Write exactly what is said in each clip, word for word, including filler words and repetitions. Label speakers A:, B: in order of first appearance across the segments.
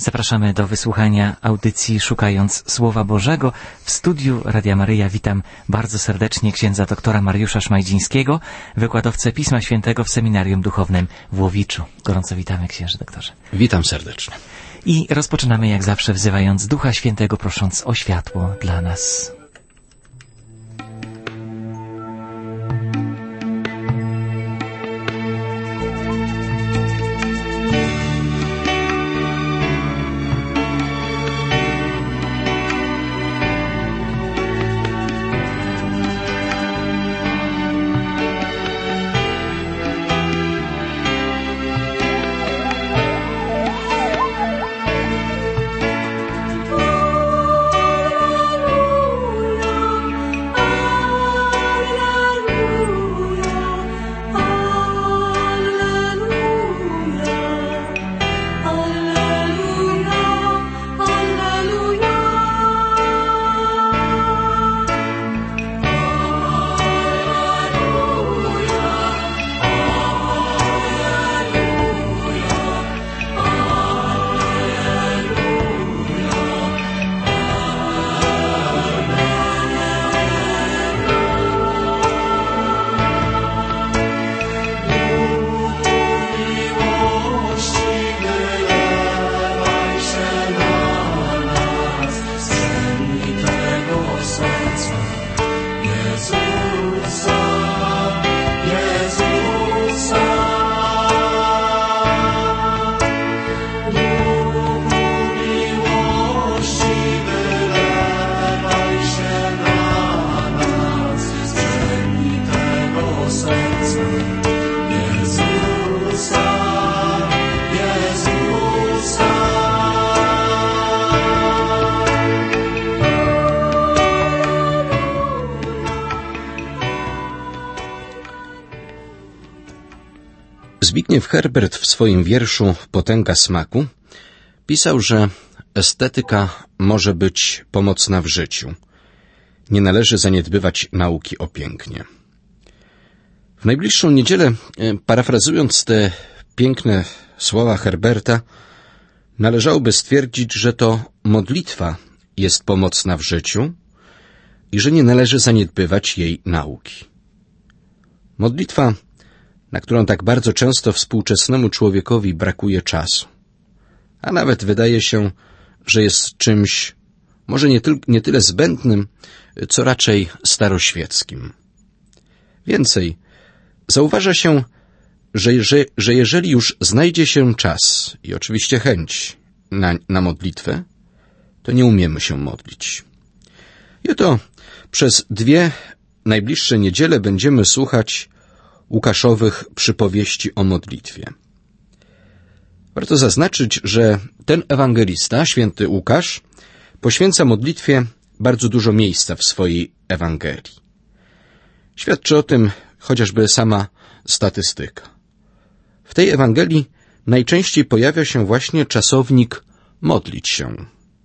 A: Zapraszamy do wysłuchania audycji Szukając Słowa Bożego. W studiu Radia Maryja witam bardzo serdecznie księdza doktora Mariusza Szmajdzińskiego, wykładowcę Pisma Świętego w Seminarium Duchownym w Łowiczu. Gorąco witamy, księże doktorze.
B: Witam serdecznie.
A: I rozpoczynamy jak zawsze wzywając Ducha Świętego, prosząc o światło dla nas.
B: Zbigniew Herbert w swoim wierszu Potęga smaku pisał, że estetyka może być pomocna w życiu. Nie należy zaniedbywać nauki o pięknie. W najbliższą niedzielę, parafrazując te piękne słowa Herberta, należałoby stwierdzić, że to modlitwa jest pomocna w życiu i że nie należy zaniedbywać jej nauki. Modlitwa, na którą tak bardzo często współczesnemu człowiekowi brakuje czasu. A nawet wydaje się, że jest czymś może nie, tyl- nie tyle zbędnym, co raczej staroświeckim. Więcej, zauważa się, że, że, że jeżeli już znajdzie się czas i oczywiście chęć na, na modlitwę, to nie umiemy się modlić. I oto przez dwie najbliższe niedziele będziemy słuchać Łukaszowych przypowieści o modlitwie. Warto zaznaczyć, że ten ewangelista, święty Łukasz, poświęca modlitwie bardzo dużo miejsca w swojej Ewangelii. Świadczy o tym chociażby sama statystyka. W tej Ewangelii najczęściej pojawia się właśnie czasownik modlić się.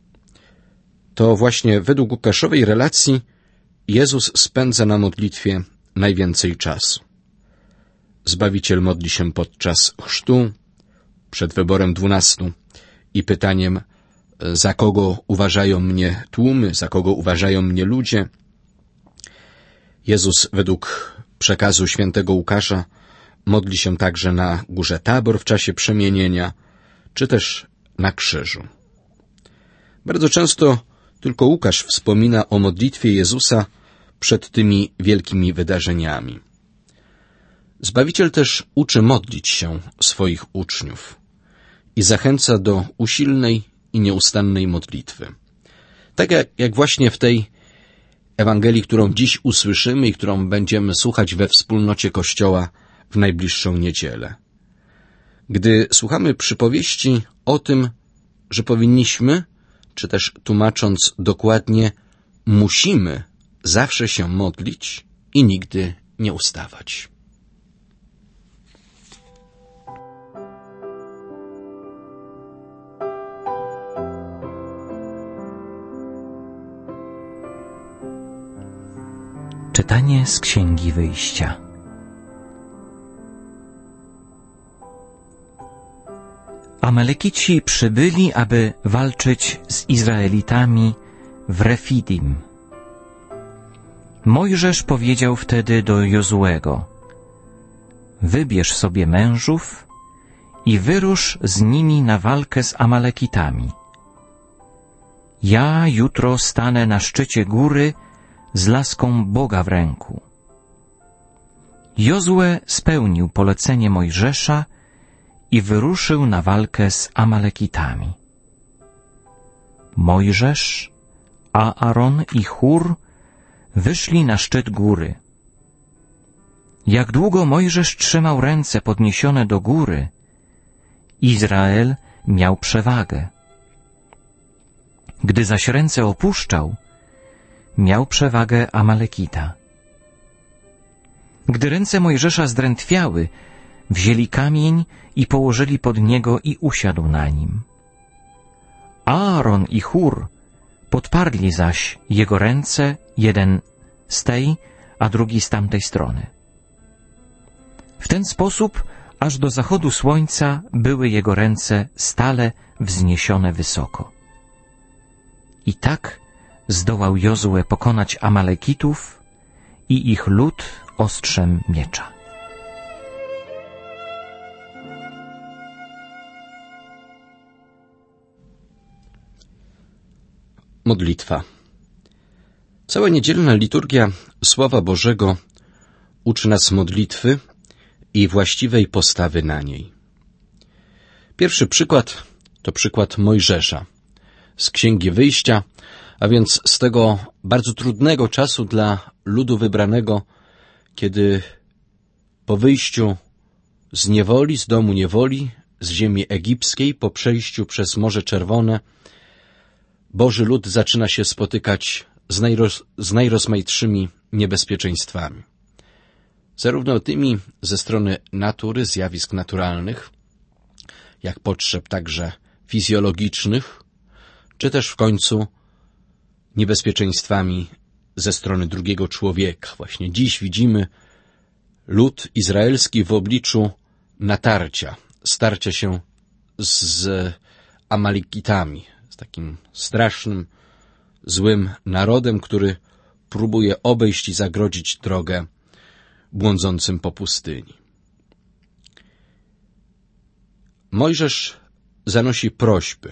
B: To właśnie według Łukaszowej relacji Jezus spędza na modlitwie najwięcej czasu. Zbawiciel modli się podczas chrztu, przed wyborem dwunastu i pytaniem, za kogo uważają mnie tłumy, za kogo uważają mnie ludzie. Jezus według przekazu świętego Łukasza modli się także na górze Tabor w czasie przemienienia, czy też na krzyżu. Bardzo często tylko Łukasz wspomina o modlitwie Jezusa przed tymi wielkimi wydarzeniami. Zbawiciel też uczy modlić się swoich uczniów i zachęca do usilnej i nieustannej modlitwy. Tak jak, jak właśnie w tej Ewangelii, którą dziś usłyszymy i którą będziemy słuchać we wspólnocie Kościoła w najbliższą niedzielę. Gdy słuchamy przypowieści o tym, że powinniśmy, czy też tłumacząc dokładnie, musimy zawsze się modlić i nigdy nie ustawać.
A: Czytanie z Księgi Wyjścia. Amalekici przybyli, aby walczyć z Izraelitami w Refidim. Mojżesz powiedział wtedy do Jozuego: wybierz sobie mężów i wyrusz z nimi na walkę z Amalekitami. Ja jutro stanę na szczycie góry z laską Boga w ręku. Jozue spełnił polecenie Mojżesza i wyruszył na walkę z Amalekitami. Mojżesz, Aaron i Hur wyszli na szczyt góry. Jak długo Mojżesz trzymał ręce podniesione do góry, Izrael miał przewagę. Gdy zaś ręce opuszczał, miał przewagę Amalekita. Gdy ręce Mojżesza zdrętwiały, wzięli kamień i położyli pod niego i usiadł na nim. Aaron i Hur podparli zaś jego ręce, jeden z tej, a drugi z tamtej strony. W ten sposób aż do zachodu słońca były jego ręce stale wzniesione wysoko. I tak zdołał Jozue pokonać Amalekitów i ich lud ostrzem miecza.
B: Modlitwa. Cała niedzielna liturgia Słowa Bożego uczy nas modlitwy i właściwej postawy na niej. Pierwszy przykład to przykład Mojżesza z Księgi Wyjścia, a więc z tego bardzo trudnego czasu dla ludu wybranego, kiedy po wyjściu z niewoli, z domu niewoli, z ziemi egipskiej, po przejściu przez Morze Czerwone, Boży lud zaczyna się spotykać z, najroz, z najrozmaitszymi niebezpieczeństwami. Zarówno tymi ze strony natury, zjawisk naturalnych, jak potrzeb także fizjologicznych, czy też w końcu niebezpieczeństwami ze strony drugiego człowieka. Właśnie dziś widzimy lud izraelski w obliczu natarcia, starcia się z Amalekitami, z takim strasznym, złym narodem, który próbuje obejść i zagrodzić drogę błądzącym po pustyni. Mojżesz zanosi prośby.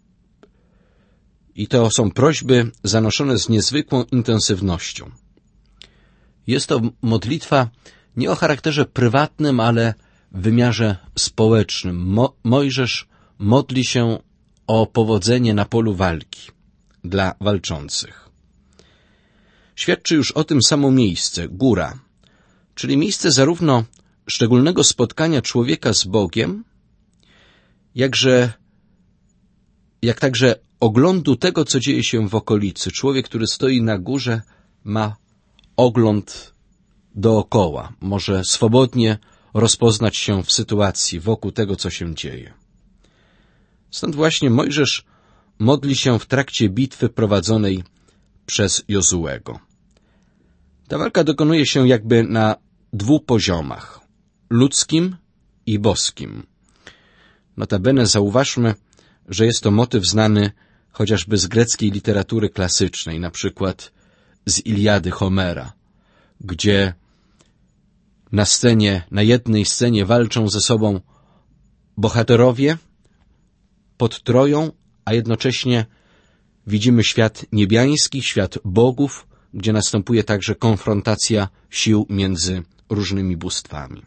B: I to są prośby zanoszone z niezwykłą intensywnością. Jest to modlitwa nie o charakterze prywatnym, ale w wymiarze społecznym. Mo- Mojżesz modli się o powodzenie na polu walki dla walczących. Świadczy już o tym samo miejsce, góra, czyli miejsce zarówno szczególnego spotkania człowieka z Bogiem, jakże, jak także oglądu tego, co dzieje się w okolicy. Człowiek, który stoi na górze, ma ogląd dookoła, może swobodnie rozpoznać się w sytuacji wokół tego, co się dzieje. Stąd właśnie Mojżesz modli się w trakcie bitwy prowadzonej przez Jozuego. Ta walka dokonuje się jakby na dwóch poziomach, ludzkim i boskim. Notabene zauważmy, że jest to motyw znany chociażby z greckiej literatury klasycznej, na przykład z Iliady Homera, gdzie na scenie, na jednej scenie walczą ze sobą bohaterowie pod Troją, a jednocześnie widzimy świat niebiański, świat bogów, gdzie następuje także konfrontacja sił między różnymi bóstwami.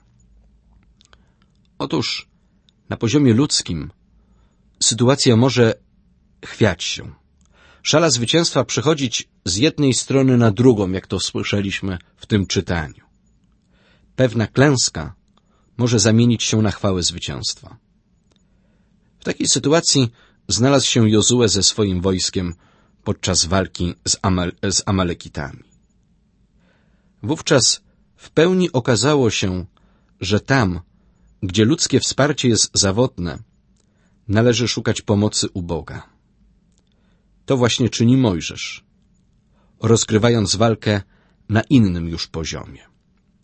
B: Otóż na poziomie ludzkim sytuacja może chwiać się. Szala zwycięstwa przechodzić z jednej strony na drugą, jak to słyszeliśmy w tym czytaniu. Pewna klęska może zamienić się na chwałę zwycięstwa. W takiej sytuacji znalazł się Jozue ze swoim wojskiem podczas walki z, Amal- z Amalekitami. Wówczas w pełni okazało się, że tam, gdzie ludzkie wsparcie jest zawodne, należy szukać pomocy u Boga. To właśnie czyni Mojżesz, rozgrywając walkę na innym już poziomie.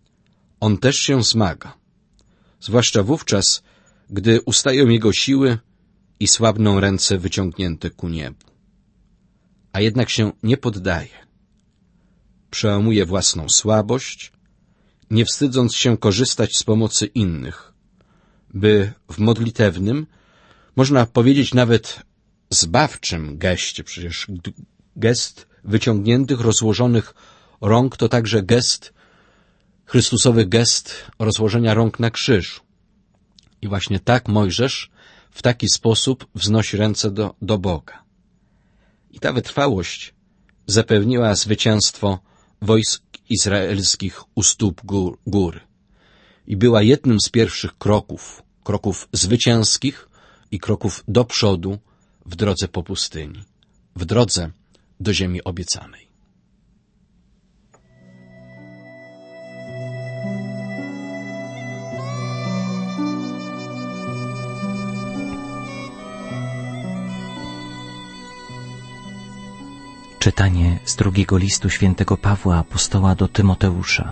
B: On też się zmaga, zwłaszcza wówczas, gdy ustają jego siły i słabną ręce wyciągnięte ku niebu. A jednak się nie poddaje. Przełamuje własną słabość, nie wstydząc się korzystać z pomocy innych, by w modlitewnym, można powiedzieć nawet zbawczym geście, przecież gest wyciągniętych, rozłożonych rąk to także gest, Chrystusowy gest rozłożenia rąk na krzyżu. I właśnie tak Mojżesz w taki sposób wznosi ręce do, do Boga. I ta wytrwałość zapewniła zwycięstwo wojsk izraelskich u stóp gór, góry. I była jednym z pierwszych kroków, kroków zwycięskich i kroków do przodu w drodze po pustyni, w drodze do ziemi obiecanej.
A: Czytanie z drugiego listu świętego Pawła apostoła do Tymoteusza.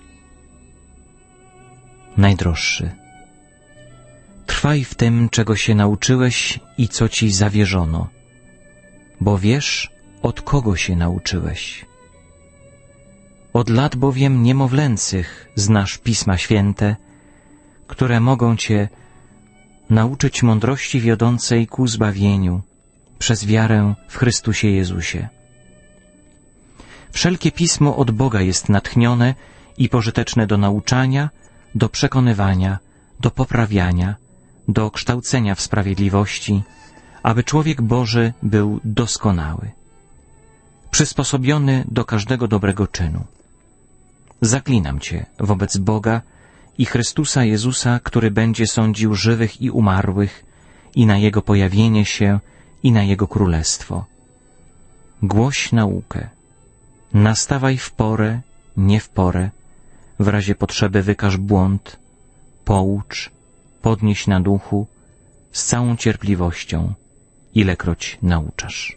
A: Najdroższy, trwaj w tym, czego się nauczyłeś i co ci zawierzono, bo wiesz, od kogo się nauczyłeś. Od lat bowiem niemowlęcych znasz Pisma Święte, które mogą cię nauczyć mądrości wiodącej ku zbawieniu przez wiarę w Chrystusie Jezusie. Wszelkie pismo od Boga jest natchnione i pożyteczne do nauczania, do przekonywania, do poprawiania, do kształcenia w sprawiedliwości, aby człowiek Boży był doskonały, przysposobiony do każdego dobrego czynu. Zaklinam Cię wobec Boga i Chrystusa Jezusa, który będzie sądził żywych i umarłych, i na Jego pojawienie się, i na Jego królestwo. Głoś naukę. Nastawaj w porę, nie w porę, w razie potrzeby wykaż błąd, poucz, podnieś na duchu, z całą cierpliwością, ilekroć nauczasz.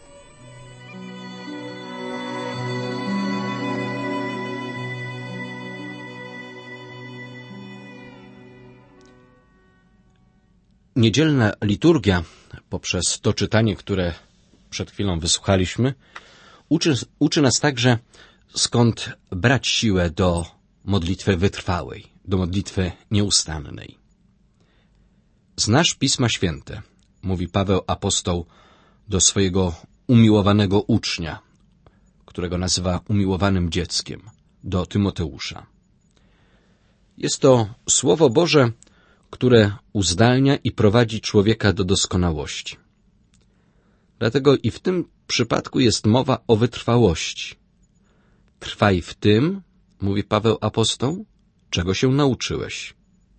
B: Niedzielna liturgia, poprzez to czytanie, które przed chwilą wysłuchaliśmy, uczy, uczy nas także, skąd brać siłę do modlitwy wytrwałej, do modlitwy nieustannej. Znasz Pisma Święte, mówi Paweł apostoł do swojego umiłowanego ucznia, którego nazywa umiłowanym dzieckiem, do Tymoteusza. Jest to Słowo Boże, które uzdalnia i prowadzi człowieka do doskonałości. Dlatego i w tym przypadku jest mowa o wytrwałości. Trwaj w tym, mówi Paweł apostoł, czego się nauczyłeś.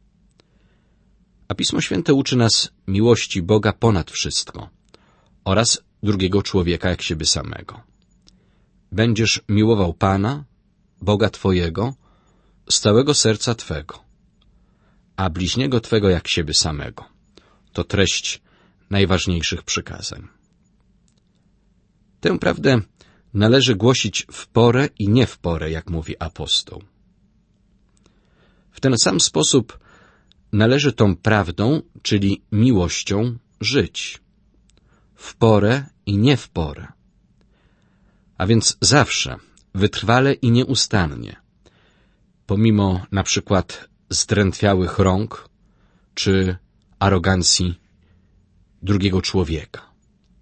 B: A Pismo Święte uczy nas miłości Boga ponad wszystko oraz drugiego człowieka jak siebie samego. Będziesz miłował Pana, Boga Twojego, z całego serca Twego, a bliźniego Twego jak siebie samego. To treść najważniejszych przykazań. Tę prawdę należy głosić w porę i nie w porę, jak mówi apostoł. W ten sam sposób należy tą prawdą, czyli miłością, żyć. W porę i nie w porę. A więc zawsze, wytrwale i nieustannie, pomimo na przykład zdrętwiałych rąk czy arogancji drugiego człowieka.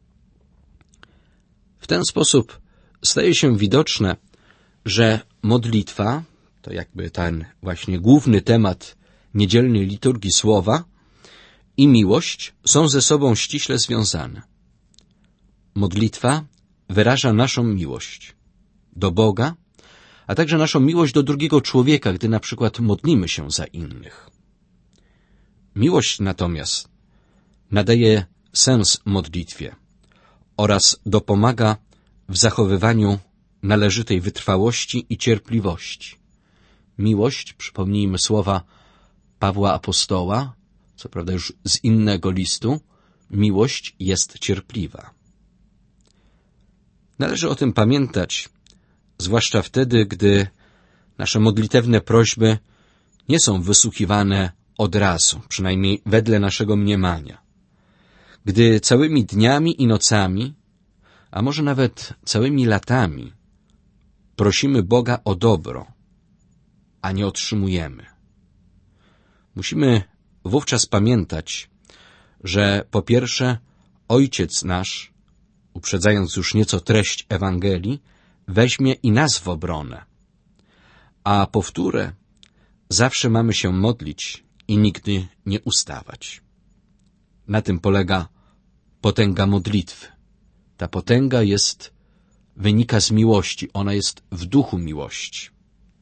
B: W ten sposób staje się widoczne, że modlitwa, to jakby ten właśnie główny temat niedzielnej liturgii słowa, i miłość są ze sobą ściśle związane. Modlitwa wyraża naszą miłość do Boga, a także naszą miłość do drugiego człowieka, gdy na przykład modlimy się za innych. Miłość natomiast nadaje sens modlitwie oraz dopomaga w zachowywaniu należytej wytrwałości i cierpliwości. Miłość, przypomnijmy słowa Pawła apostoła, co prawda już z innego listu, miłość jest cierpliwa. Należy o tym pamiętać, zwłaszcza wtedy, gdy nasze modlitewne prośby nie są wysłuchiwane od razu, przynajmniej wedle naszego mniemania. gdy całymi dniami i nocami, a może nawet całymi latami, prosimy Boga o dobro, a nie otrzymujemy. Musimy wówczas pamiętać, że po pierwsze Ojciec nasz, uprzedzając już nieco treść Ewangelii, weźmie i nas w obronę, a po wtóre zawsze mamy się modlić i nigdy nie ustawać. Na tym polega potęga modlitwy. Ta potęga jest, wynika z miłości, ona jest w duchu miłości.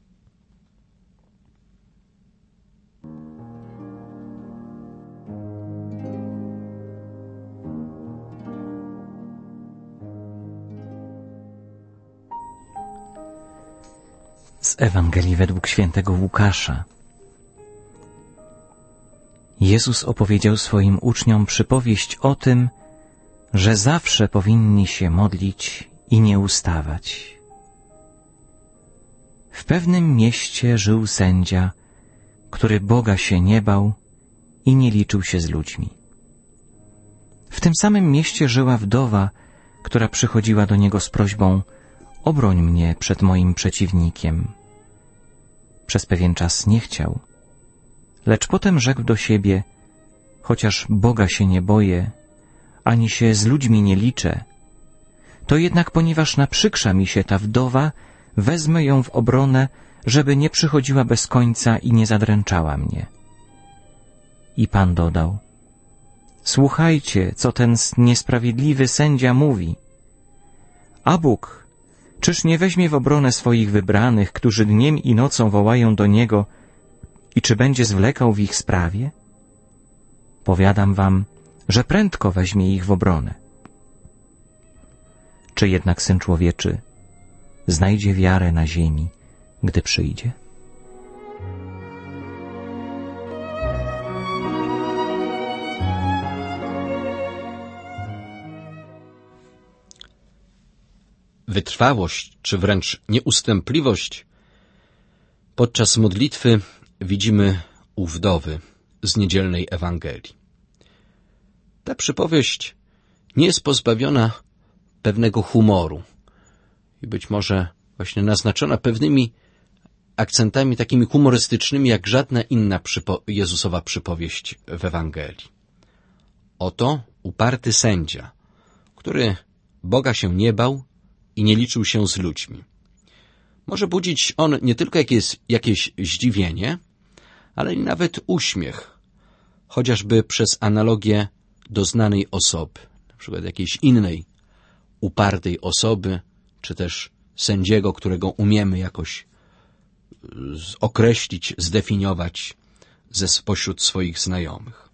A: Z Ewangelii według świętego Łukasza. Jezus opowiedział swoim uczniom przypowieść o tym, że zawsze powinni się modlić i nie ustawać. W pewnym mieście żył sędzia, który Boga się nie bał i nie liczył się z ludźmi. W tym samym mieście żyła wdowa, która przychodziła do niego z prośbą: obroń mnie przed moim przeciwnikiem. Przez pewien czas nie chciał, lecz potem rzekł do siebie: chociaż Boga się nie boję, ani się z ludźmi nie liczę, to jednak ponieważ naprzykrza mi się ta wdowa, wezmę ją w obronę, żeby nie przychodziła bez końca i nie zadręczała mnie. I Pan dodał: słuchajcie, co ten niesprawiedliwy sędzia mówi. A Bóg, czyż nie weźmie w obronę swoich wybranych, którzy dniem i nocą wołają do Niego, i czy będzie zwlekał w ich sprawie? Powiadam wam, że prędko weźmie ich w obronę. Czy jednak Syn Człowieczy znajdzie wiarę na ziemi, gdy przyjdzie?
B: Wytrwałość, czy wręcz nieustępliwość podczas modlitwy widzimy u wdowy z niedzielnej Ewangelii. Ta przypowieść nie jest pozbawiona pewnego humoru i być może właśnie naznaczona pewnymi akcentami takimi humorystycznymi, jak żadna inna przypo- Jezusowa przypowieść w Ewangelii. Oto uparty sędzia, który Boga się nie bał i nie liczył się z ludźmi. Może budzić on nie tylko jakieś, jakieś zdziwienie, ale i nawet uśmiech, chociażby przez analogię do znanej osoby, na przykład jakiejś innej upartej osoby, czy też sędziego, którego umiemy jakoś określić, zdefiniować ze spośród swoich znajomych.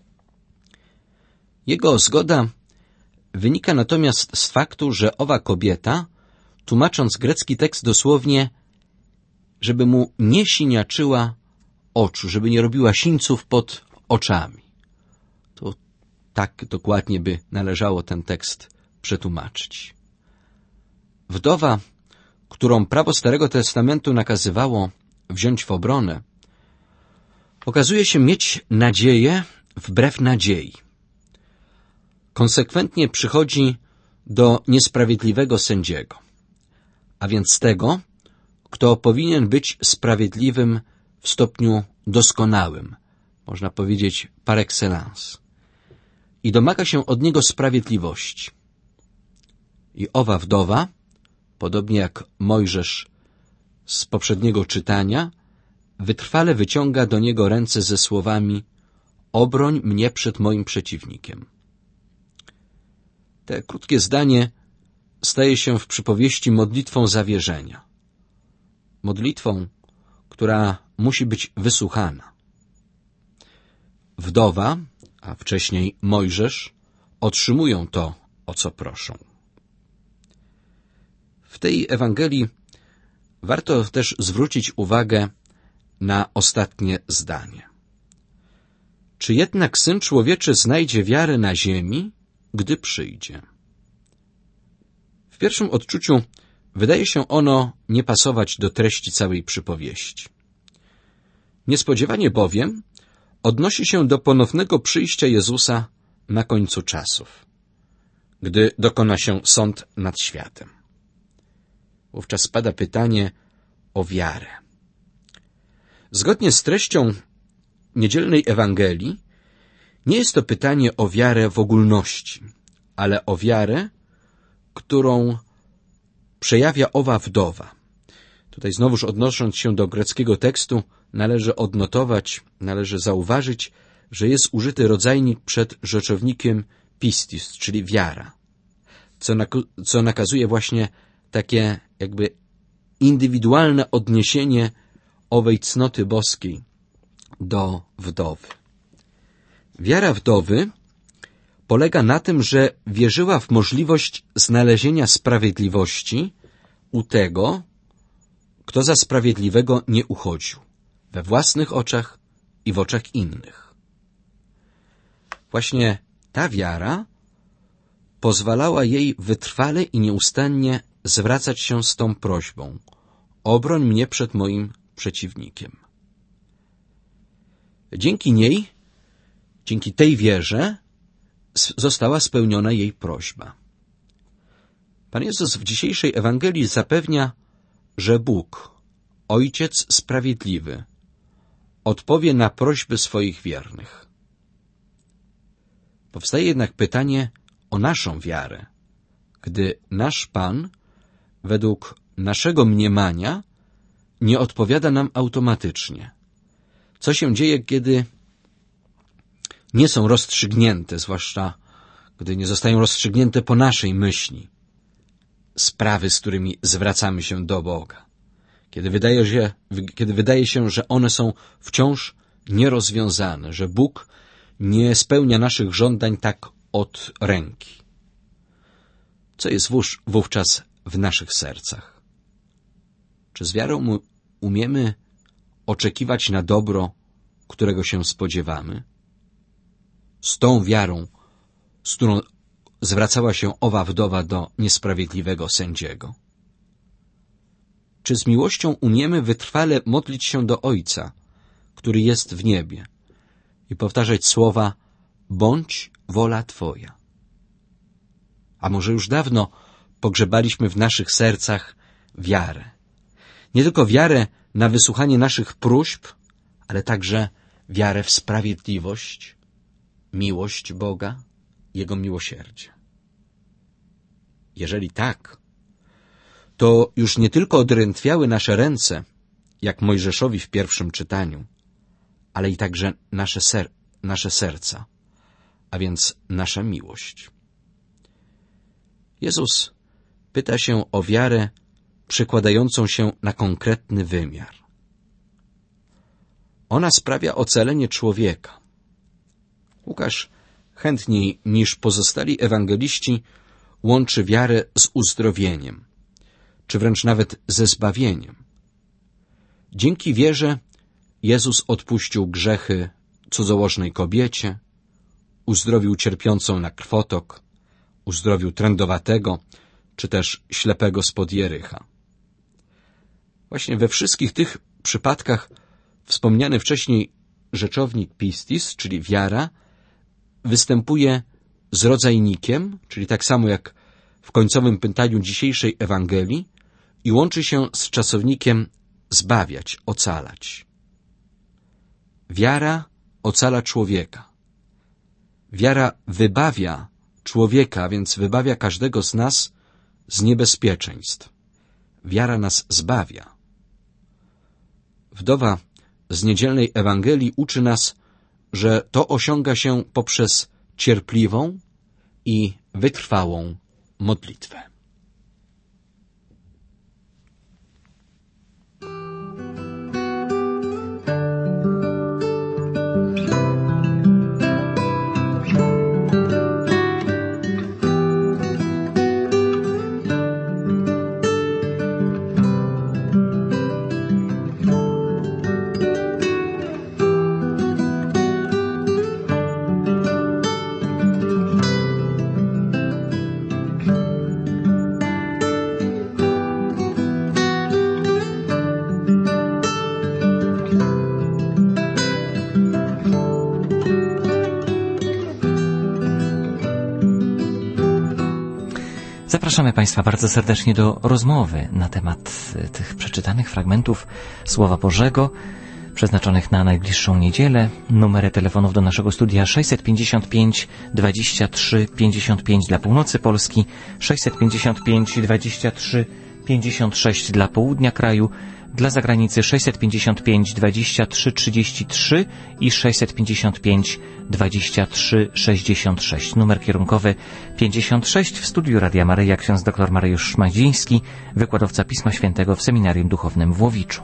B: Jego zgoda wynika natomiast z faktu, że owa kobieta, tłumacząc grecki tekst dosłownie, żeby mu nie siniaczyła oczu, żeby nie robiła sińców pod oczami. To tak dokładnie by należało ten tekst przetłumaczyć. Wdowa, którą prawo Starego Testamentu nakazywało wziąć w obronę, okazuje się mieć nadzieję wbrew nadziei. Konsekwentnie przychodzi do niesprawiedliwego sędziego, a więc tego, kto powinien być sprawiedliwym w stopniu doskonałym, można powiedzieć par excellence, i domaga się od niego sprawiedliwości. I owa wdowa, podobnie jak Mojżesz z poprzedniego czytania, wytrwale wyciąga do niego ręce ze słowami: obroń mnie przed moim przeciwnikiem. Te krótkie zdanie staje się w przypowieści modlitwą zawierzenia. Modlitwą, która musi być wysłuchana. Wdowa, a wcześniej Mojżesz, otrzymują to, o co proszą. W tej Ewangelii warto też zwrócić uwagę na ostatnie zdanie. Czy jednak Syn Człowieczy znajdzie wiarę na ziemi, gdy przyjdzie? W pierwszym odczuciu wydaje się ono nie pasować do treści całej przypowieści. Niespodziewanie bowiem odnosi się do ponownego przyjścia Jezusa na końcu czasów, gdy dokona się sąd nad światem. Wówczas pada pytanie o wiarę. Zgodnie z treścią niedzielnej Ewangelii, nie jest to pytanie o wiarę w ogólności, ale o wiarę, którą przejawia owa wdowa. Tutaj znowuż odnosząc się do greckiego tekstu, należy odnotować, należy zauważyć, że jest użyty rodzajnik przed rzeczownikiem pistis, czyli wiara, co, nak- co nakazuje właśnie takie jakby indywidualne odniesienie owej cnoty boskiej do wdowy. Wiara wdowy polega na tym, że wierzyła w możliwość znalezienia sprawiedliwości u tego, kto za sprawiedliwego nie uchodził, we własnych oczach i w oczach innych. Właśnie ta wiara pozwalała jej wytrwale i nieustannie zwracać się z tą prośbą: obroń mnie przed moim przeciwnikiem. Dzięki niej, dzięki tej wierze została spełniona jej prośba. Pan Jezus w dzisiejszej Ewangelii zapewnia, że Bóg, Ojciec Sprawiedliwy, odpowie na prośby swoich wiernych. Powstaje jednak pytanie o naszą wiarę, gdy nasz Pan, według naszego mniemania, nie odpowiada nam automatycznie. Co się dzieje, kiedy nie są rozstrzygnięte, zwłaszcza gdy nie zostają rozstrzygnięte po naszej myśli, sprawy, z którymi zwracamy się do Boga, kiedy wydaje się, kiedy wydaje się, że one są wciąż nierozwiązane, że Bóg nie spełnia naszych żądań tak od ręki. Co jest wówczas w naszych sercach? Czy z wiarą umiemy oczekiwać na dobro, którego się spodziewamy? Z tą wiarą, z którą zwracała się owa wdowa do niesprawiedliwego sędziego? Czy z miłością umiemy wytrwale modlić się do Ojca, który jest w niebie, i powtarzać słowa: bądź wola Twoja? A może już dawno pogrzebaliśmy w naszych sercach wiarę. Nie tylko wiarę na wysłuchanie naszych próśb, ale także wiarę w sprawiedliwość, miłość Boga, Jego miłosierdzie. Jeżeli tak, to już nie tylko odrętwiały nasze ręce, jak Mojżeszowi w pierwszym czytaniu, ale i także nasze, ser- nasze serca, a więc nasza miłość. Jezus pyta się o wiarę przekładającą się na konkretny wymiar. Ona sprawia ocalenie człowieka. Łukasz chętniej niż pozostali ewangeliści łączy wiarę z uzdrowieniem, czy wręcz nawet ze zbawieniem. Dzięki wierze Jezus odpuścił grzechy cudzołożnej kobiecie, uzdrowił cierpiącą na krwotok, uzdrowił trędowatego, czy też ślepego spod Jericha. Właśnie we wszystkich tych przypadkach wspomniany wcześniej rzeczownik pistis, czyli wiara, występuje z rodzajnikiem, czyli tak samo jak w końcowym pytaniu dzisiejszej Ewangelii, i łączy się z czasownikiem zbawiać, ocalać. Wiara ocala człowieka. Wiara wybawia człowieka, więc wybawia każdego z nas z niebezpieczeństw. Wiara nas zbawia. Wdowa z niedzielnej Ewangelii uczy nas, że to osiąga się poprzez cierpliwą i wytrwałą modlitwę.
A: Zapraszamy Państwa bardzo serdecznie do rozmowy na temat tych przeczytanych fragmentów Słowa Bożego, przeznaczonych na najbliższą niedzielę. Numery telefonów do naszego studia sześćset pięćdziesiąt pięć dwadzieścia trzy pięćdziesiąt pięć dla północy Polski, sześćset pięćdziesiąt pięć dwadzieścia trzy pięćdziesiąt sześć dla południa kraju, dla zagranicy sześćset pięćdziesiąt pięć dwadzieścia trzy trzydzieści trzy i sześćset pięćdziesiąt pięć dwadzieścia trzy sześćdziesiąt sześć. Numer kierunkowy pięćdziesiąt sześć. W studiu Radia Maryja ksiądz dr Mariusz Szmajdziński, wykładowca Pisma Świętego w Seminarium Duchownym w Łowiczu.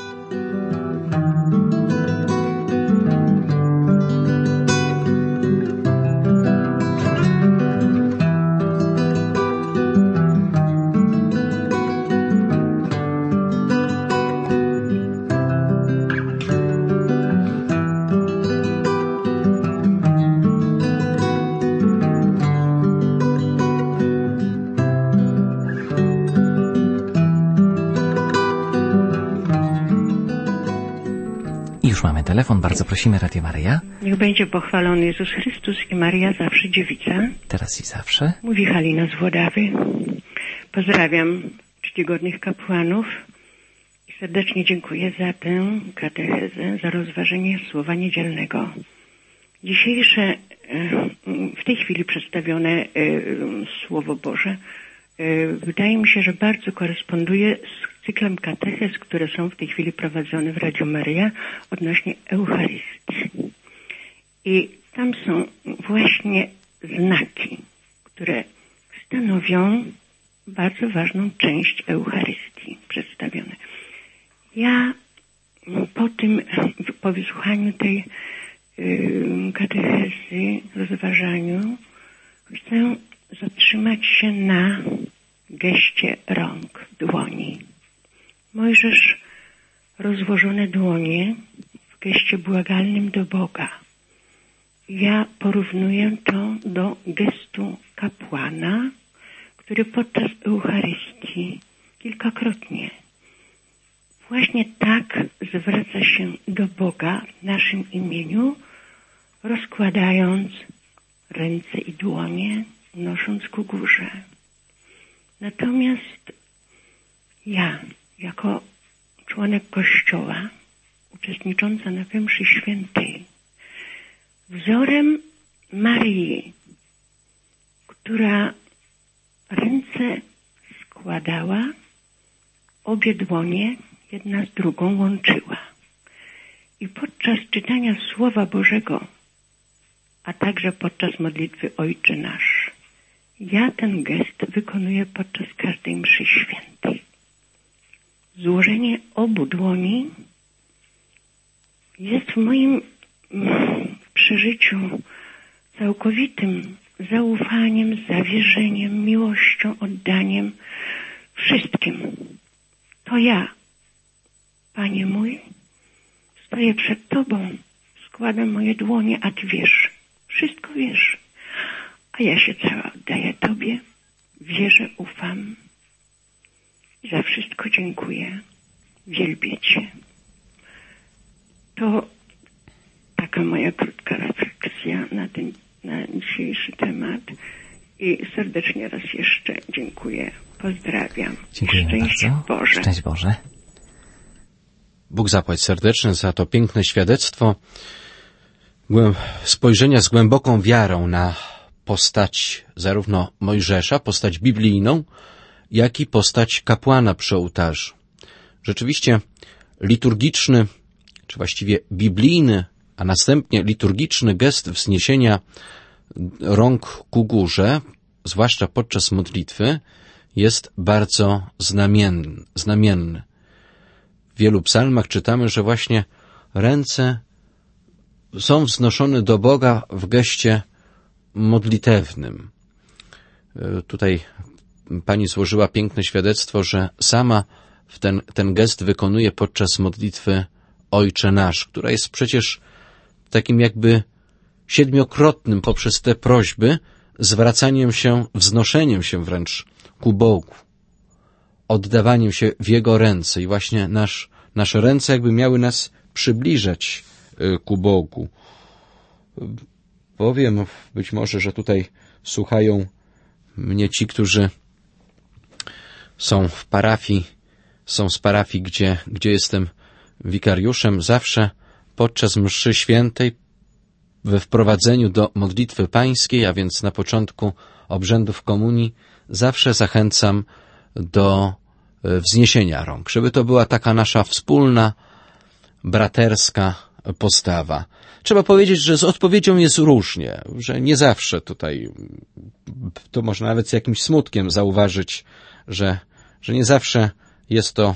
A: Telefon, bardzo prosimy, Radio Maryja.
C: Niech będzie pochwalony Jezus Chrystus i Maryja zawsze dziewica.
A: Teraz i zawsze.
C: Mówi Halina z Włodawy. Pozdrawiam czcigodnych kapłanów i serdecznie dziękuję za tę katechezę, za rozważenie słowa niedzielnego. Dzisiejsze, w tej chwili przedstawione Słowo Boże wydaje mi się, że bardzo koresponduje z cyklem katechez, które są w tej chwili prowadzone w Radiu Maryja odnośnie Eucharystii. I tam są właśnie znaki, które stanowią bardzo ważną część Eucharystii przedstawione. Ja po tym, po wysłuchaniu tej yy, katechezy, rozważaniu, chcę zatrzymać się na geście rąk, dłoni. Mojżesz rozłożone dłonie w geście błagalnym do Boga. Ja porównuję to do gestu kapłana, który podczas Eucharystii kilkakrotnie właśnie tak zwraca się do Boga w naszym imieniu, rozkładając ręce i dłonie, unosząc ku górze. Natomiast ja, jako członek Kościoła, uczestnicząca na mszy świętej, wzorem Maryi, która ręce składała, obie dłonie jedna z drugą łączyła. I podczas czytania Słowa Bożego, a także podczas modlitwy Ojcze Nasz, ja ten gest wykonuję podczas każdej mszy świętej. Złożenie obu dłoni jest w moim przeżyciu całkowitym zaufaniem, zawierzeniem, miłością, oddaniem, wszystkim. To ja, Panie mój, stoję przed Tobą, składam moje dłonie, a Ty wiesz, wszystko wiesz. A ja się cała oddaję Tobie, wierzę, ufam i za wszystko dziękuję, wielbię Cię. To taka moja krótka refleksja na ten na dzisiejszy temat i serdecznie raz jeszcze dziękuję, pozdrawiam.
A: Dziękujemy
C: Szczęść
A: bardzo.
C: Boże.
A: Szczęść Boże.
B: Bóg zapłać serdecznie za to piękne świadectwo spojrzenia z głęboką wiarą na postać zarówno Mojżesza, postać biblijną, jak i postać kapłana przy ołtarzu. Rzeczywiście liturgiczny, czy właściwie biblijny, a następnie liturgiczny gest wzniesienia rąk ku górze, zwłaszcza podczas modlitwy, jest bardzo znamienny. znamienny. W wielu psalmach czytamy, że właśnie ręce są wznoszone do Boga w geście modlitewnym. Tutaj pani złożyła piękne świadectwo, że sama w ten, ten gest wykonuje podczas modlitwy Ojcze Nasz, która jest przecież takim jakby siedmiokrotnym poprzez te prośby zwracaniem się, wznoszeniem się wręcz ku Bogu, oddawaniem się w Jego ręce i właśnie nasz, nasze ręce jakby miały nas przybliżać ku Bogu. Powiem być może, że tutaj słuchają mnie ci, którzy są w parafii, są z parafii, gdzie, gdzie jestem wikariuszem, zawsze podczas mszy świętej we wprowadzeniu do modlitwy pańskiej, a więc na początku obrzędów komunii, zawsze zachęcam do wzniesienia rąk, żeby to była taka nasza wspólna, braterska postawa. Trzeba powiedzieć, że z odpowiedzią jest różnie, że nie zawsze tutaj, to można nawet z jakimś smutkiem zauważyć, że, że nie zawsze jest to,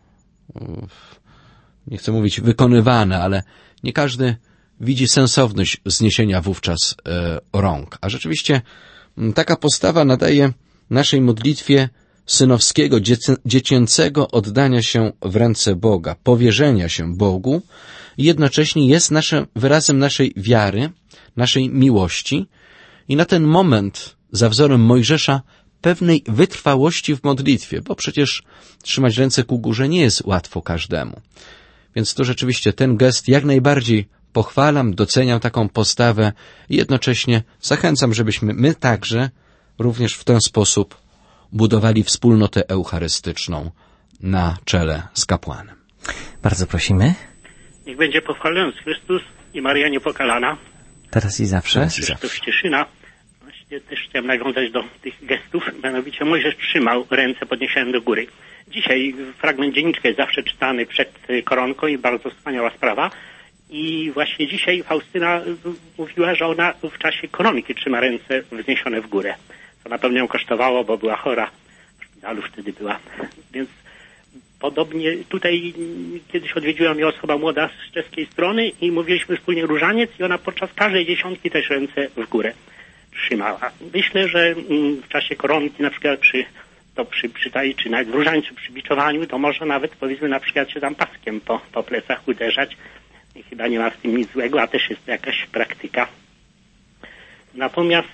B: nie chcę mówić wykonywane, ale nie każdy widzi sensowność wzniesienia wówczas e, rąk. A rzeczywiście taka postawa nadaje naszej modlitwie synowskiego, dziecięcego oddania się w ręce Boga, powierzenia się Bogu i jednocześnie jest naszym, wyrazem naszej wiary, naszej miłości i na ten moment za wzorem Mojżesza pewnej wytrwałości w modlitwie, bo przecież trzymać ręce ku górze nie jest łatwo każdemu. Więc to rzeczywiście ten gest jak najbardziej pochwalam, doceniam taką postawę i jednocześnie zachęcam, żebyśmy my także również w ten sposób budowali wspólnotę eucharystyczną na czele z kapłanem.
A: Bardzo prosimy.
D: Niech będzie pochwalony Chrystus i Maria Niepokalana.
A: Teraz i zawsze.
B: Teraz i zawsze.
D: Krzysztof Cieszyna. Właśnie też chciałem nawiązać do tych gestów. Mianowicie Mojżesz trzymał ręce podniesione do góry. Dzisiaj fragment dzienniczka jest zawsze czytany przed koronką i bardzo wspaniała sprawa. I właśnie dzisiaj Faustyna mówiła, że ona w czasie koronki trzyma ręce wzniesione w górę. To na pewno ją kosztowało, bo była chora. W szpitalu wtedy była. Więc podobnie tutaj kiedyś odwiedziła mnie osoba młoda z czeskiej strony i mówiliśmy wspólnie różaniec i ona podczas każdej dziesiątki też ręce w górę trzymała. Myślę, że w czasie koronki na przykład przy to przy, przy tej, czy nawet w różańcu przy biczowaniu, to może nawet powiedzmy na przykład się tam paskiem po, po plecach uderzać. I chyba nie ma w tym nic złego, a też jest to jakaś praktyka. Natomiast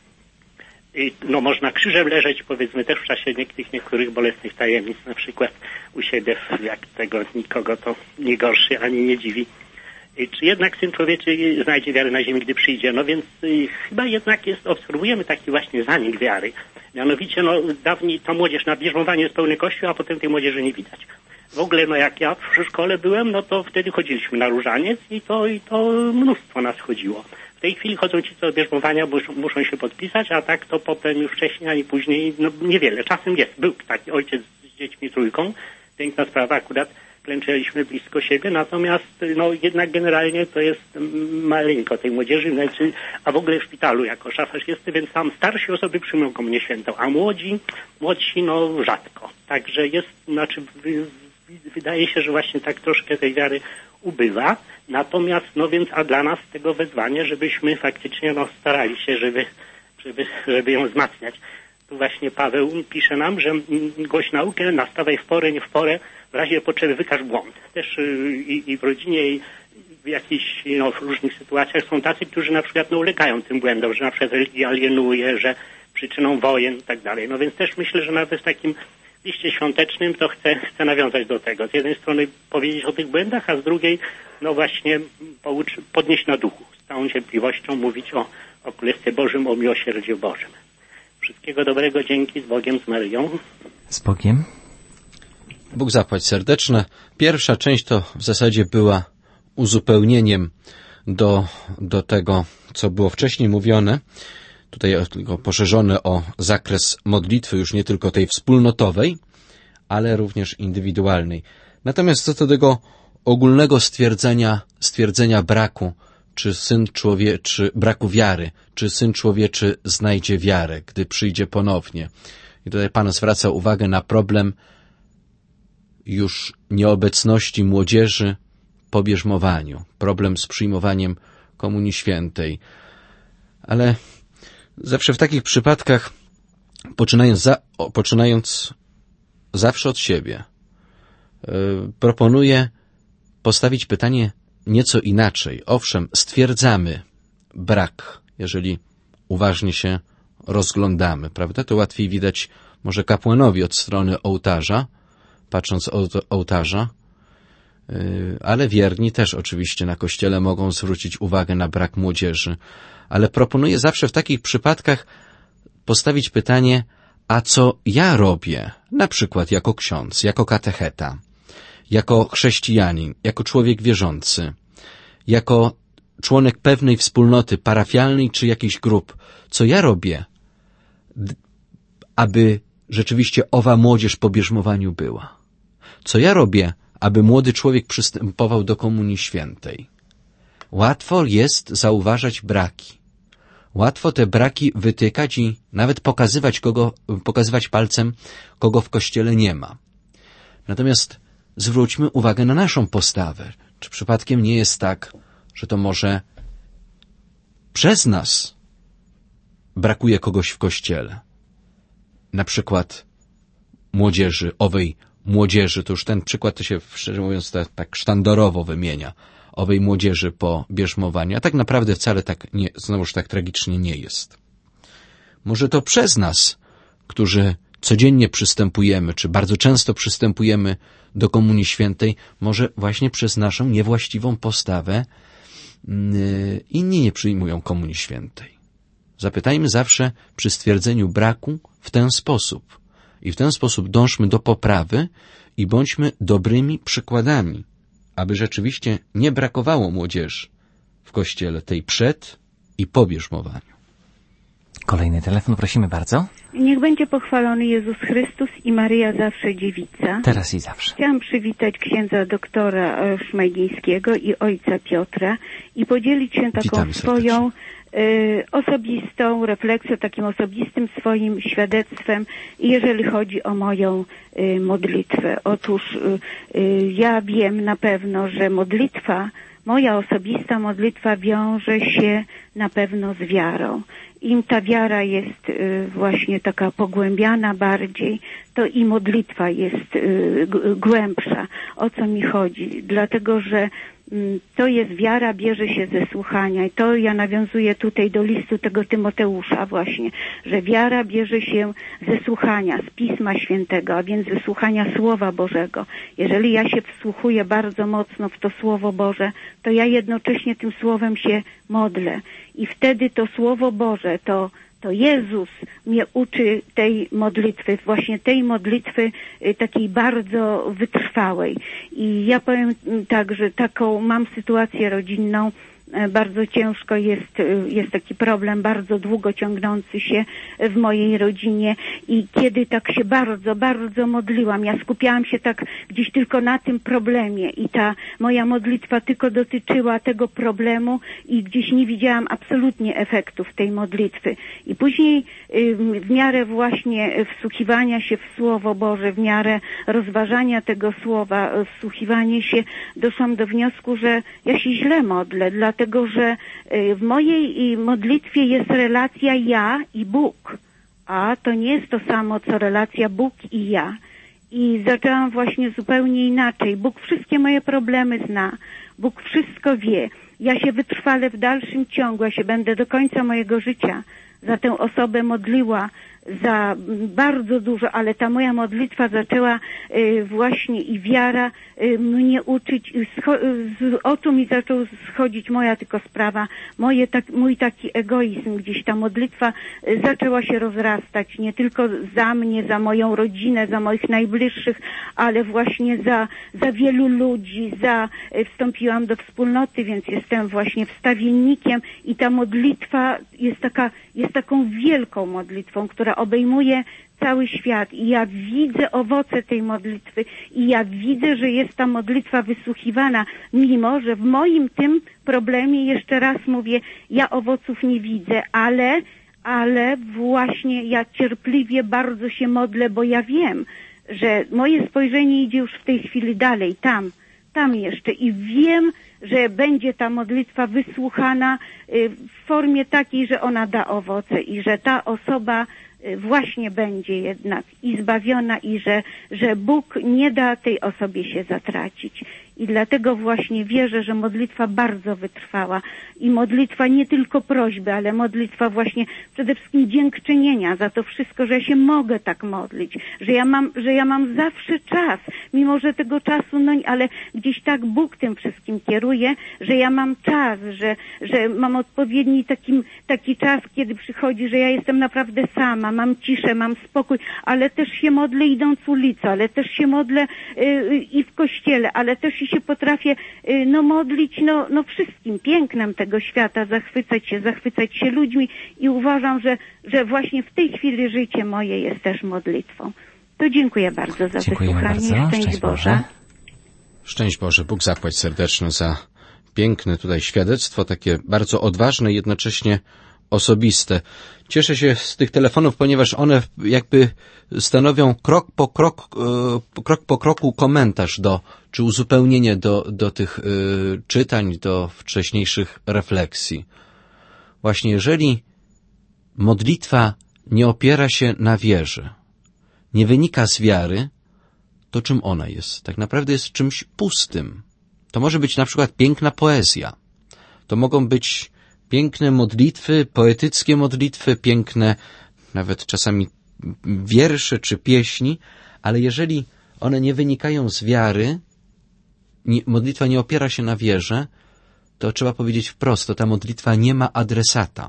D: no można krzyżem leżeć, powiedzmy też w czasie tych niektórych bolesnych tajemnic, na przykład u siebie, jak tego nikogo to nie gorszy ani nie dziwi. Czy jednak Syn Człowieczy znajdzie wiarę na ziemi, gdy przyjdzie? No więc y, chyba jednak jest, obserwujemy taki właśnie zanik wiary. Mianowicie, no dawniej ta młodzież na bierzmowanie jest pełny kościół, a potem tej młodzieży nie widać. W ogóle, no jak ja w szkole byłem, no to wtedy chodziliśmy na różaniec i to, i to mnóstwo nas chodziło. W tej chwili chodzą ci, co od bierzmowania muszą, muszą się podpisać, a tak to potem już wcześniej ani później, no niewiele. Czasem jest. Był taki ojciec z dziećmi trójką. Piękna sprawa, akurat klęczeliśmy blisko siebie, natomiast no jednak generalnie to jest maleńko tej młodzieży, znaczy, a w ogóle w szpitalu jako szafarz jest, więc tam starsi osoby przyjmują komunię świętą, a młodzi, młodsi no rzadko. Także jest, znaczy wy, wydaje się, że właśnie tak troszkę tej wiary ubywa, natomiast no więc a dla nas tego wezwanie, żebyśmy faktycznie no starali się, żeby, żeby, żeby ją wzmacniać. Tu właśnie Paweł pisze nam, że głoś naukę, nastawaj w porę, nie w porę, w razie potrzeby wykaż błąd. Też y, i, i w rodzinie, i w jakichś no, w różnych sytuacjach są tacy, którzy na przykład no, ulegają tym błędom, że na przykład religia alienuje, że przyczyną wojen i tak dalej. No więc też myślę, że nawet w takim liście świątecznym to chcę, chcę nawiązać do tego. Z jednej strony powiedzieć o tych błędach, a z drugiej no właśnie pouczy, podnieść na duchu. Z całą cierpliwością mówić o, o Królestwie Bożym, o miłosierdziu Bożym. Wszystkiego dobrego, dzięki, z Bogiem, z Maryją.
A: Z Bogiem.
B: Bóg zapłać serdeczne. Pierwsza część to w zasadzie była uzupełnieniem do, do tego, co było wcześniej mówione. Tutaj tylko poszerzone o zakres modlitwy, już nie tylko tej wspólnotowej, ale również indywidualnej. Natomiast co do tego ogólnego stwierdzenia, stwierdzenia braku, czy Syn Człowieczy, braku wiary, czy Syn Człowieczy znajdzie wiarę, gdy przyjdzie ponownie. I tutaj Pan zwraca uwagę na problem już nieobecności młodzieży po bierzmowaniu, problem z przyjmowaniem Komunii Świętej. Ale zawsze w takich przypadkach, poczynając, za, poczynając zawsze od siebie, yy, proponuję postawić pytanie nieco inaczej. Owszem, stwierdzamy brak, jeżeli uważnie się rozglądamy, prawda? To łatwiej widać może kapłanowi od strony ołtarza, patrząc od ołtarza, ale wierni też oczywiście na kościele mogą zwrócić uwagę na brak młodzieży. Ale proponuję zawsze w takich przypadkach postawić pytanie, a co ja robię, na przykład jako ksiądz, jako katecheta, jako chrześcijanin, jako człowiek wierzący, jako członek pewnej wspólnoty parafialnej czy jakiejś grup, co ja robię, aby rzeczywiście owa młodzież po bierzmowaniu była. Co ja robię, aby młody człowiek przystępował do Komunii Świętej. Łatwo jest zauważać braki. Łatwo te braki wytykać i nawet pokazywać, kogo, pokazywać palcem, kogo w Kościele nie ma. Natomiast zwróćmy uwagę na naszą postawę. Czy przypadkiem nie jest tak, że to może przez nas brakuje kogoś w Kościele? Na przykład młodzieży, owej młodzieży, to już ten przykład to się, szczerze mówiąc, tak, tak sztandarowo wymienia, owej młodzieży po bierzmowaniu, a tak naprawdę wcale tak nie, znowuż tak tragicznie nie jest. Może to przez nas, którzy codziennie przystępujemy, czy bardzo często przystępujemy do Komunii Świętej, może właśnie przez naszą niewłaściwą postawę inni nie przyjmują Komunii Świętej. Zapytajmy zawsze przy stwierdzeniu braku w ten sposób. I w ten sposób dążmy do poprawy i bądźmy dobrymi przykładami, aby rzeczywiście nie brakowało młodzieży w Kościele tej przed i po bierzmowaniu.
A: Kolejny telefon, prosimy bardzo.
E: Niech będzie pochwalony Jezus Chrystus i Maryja zawsze dziewica.
A: Teraz i zawsze.
E: Chciałam przywitać księdza doktora Szmajdzińskiego i ojca Piotra i podzielić się taką
B: Witamy
E: swoją y, osobistą refleksją, takim osobistym swoim świadectwem, jeżeli chodzi o moją y, modlitwę. Otóż y, y, ja wiem na pewno, że modlitwa, moja osobista modlitwa wiąże się na pewno z wiarą. Im ta wiara jest y, właśnie taka pogłębiana bardziej, to i modlitwa jest y, g- głębsza. O co mi chodzi? Dlatego, że y, to jest wiara, bierze się ze słuchania. I to ja nawiązuję tutaj do listu tego Tymoteusza właśnie, że wiara bierze się ze słuchania, z Pisma Świętego, a więc ze słuchania Słowa Bożego. Jeżeli ja się wsłuchuję bardzo mocno w to Słowo Boże, to ja jednocześnie tym Słowem się modlę. I wtedy to Słowo Boże, to, to Jezus mnie uczy tej modlitwy, właśnie tej modlitwy y, takiej bardzo wytrwałej. I ja powiem tak, że taką mam sytuację rodzinną, y, bardzo ciężko jest, y, jest taki problem bardzo długo ciągnący się w mojej rodzinie i kiedy tak się bardzo, bardzo modliłam, ja skupiałam się tak gdzieś tylko na tym problemie i ta moja modlitwa tylko dotyczyła tego problemu i gdzieś nie widziałam absolutnie efektów tej modlitwy. I później y, w miarę właśnie wsłuchiwania się w Słowo Boże, w miarę rozważania tego Słowa, wsłuchiwania się, doszłam do wniosku, że ja się źle modlę, dlatego że y, w mojej modlitwie jest relacja ja i Bóg, a to nie jest to samo, co relacja Bóg i ja. I zaczęłam właśnie zupełnie inaczej. Bóg wszystkie moje problemy zna. Bóg wszystko wie. Ja się wytrwale w dalszym ciągu, ja się będę do końca mojego życia za tę osobę modliła, za bardzo dużo, ale ta moja modlitwa zaczęła y, właśnie i wiara y, mnie uczyć, scho- z oczu mi zaczął schodzić moja tylko sprawa, moje, tak, mój taki egoizm, gdzieś ta modlitwa y, zaczęła się rozrastać, nie tylko za mnie, za moją rodzinę, za moich najbliższych, ale właśnie za, za wielu ludzi, za, y, wstąpiłam do wspólnoty, więc jestem właśnie wstawiennikiem i ta modlitwa jest taka, jest taką wielką modlitwą, która obejmuje cały świat i ja widzę owoce tej modlitwy i ja widzę, że jest ta modlitwa wysłuchiwana, mimo że w moim tym problemie, jeszcze raz mówię, ja owoców nie widzę, ale, ale właśnie ja cierpliwie bardzo się modlę, bo ja wiem, że moje spojrzenie idzie już w tej chwili dalej, tam, tam jeszcze i wiem, że będzie ta modlitwa wysłuchana w formie takiej, że ona da owoce i że ta osoba właśnie będzie jednak i zbawiona i że, że Bóg nie da tej osobie się zatracić. I dlatego właśnie wierzę, że modlitwa bardzo wytrwała. I modlitwa nie tylko prośby, ale modlitwa właśnie przede wszystkim dziękczynienia za to wszystko, że ja się mogę tak modlić, że ja mam, że ja mam zawsze czas, mimo że tego czasu, no ale gdzieś tak Bóg tym wszystkim kieruje, że ja mam czas, że, że mam odpowiedni taki, taki czas, kiedy przychodzi, że ja jestem naprawdę sama, mam ciszę, mam spokój, ale też się modlę idąc ulicą, ale też się modlę y, i w kościele, ale też i się potrafię y, no modlić no, no wszystkim pięknem tego świata, zachwycać się, zachwycać się ludźmi i uważam, że, że właśnie w tej chwili życie moje jest też modlitwą. To dziękuję bardzo za
A: Dziękujemy
E: wysłuchanie.
A: bardzo.
E: Szczęść,
A: Szczęść
E: Boże.
A: Boże.
B: Szczęść Boże, Bóg zapłać serdeczne za piękne tutaj świadectwo, takie bardzo odważne i jednocześnie osobiste. Cieszę się z tych telefonów, ponieważ one jakby stanowią krok po krok, krok po kroku komentarz do, czy uzupełnienie do, do tych czytań, do wcześniejszych refleksji. Właśnie jeżeli modlitwa nie opiera się na wierze, nie wynika z wiary, to czym ona jest? Tak naprawdę jest czymś pustym. To może być na przykład piękna poezja. To mogą być piękne modlitwy, poetyckie modlitwy, piękne nawet czasami wiersze czy pieśni, ale jeżeli one nie wynikają z wiary, nie, modlitwa nie opiera się na wierze, to trzeba powiedzieć wprost, to ta modlitwa nie ma adresata.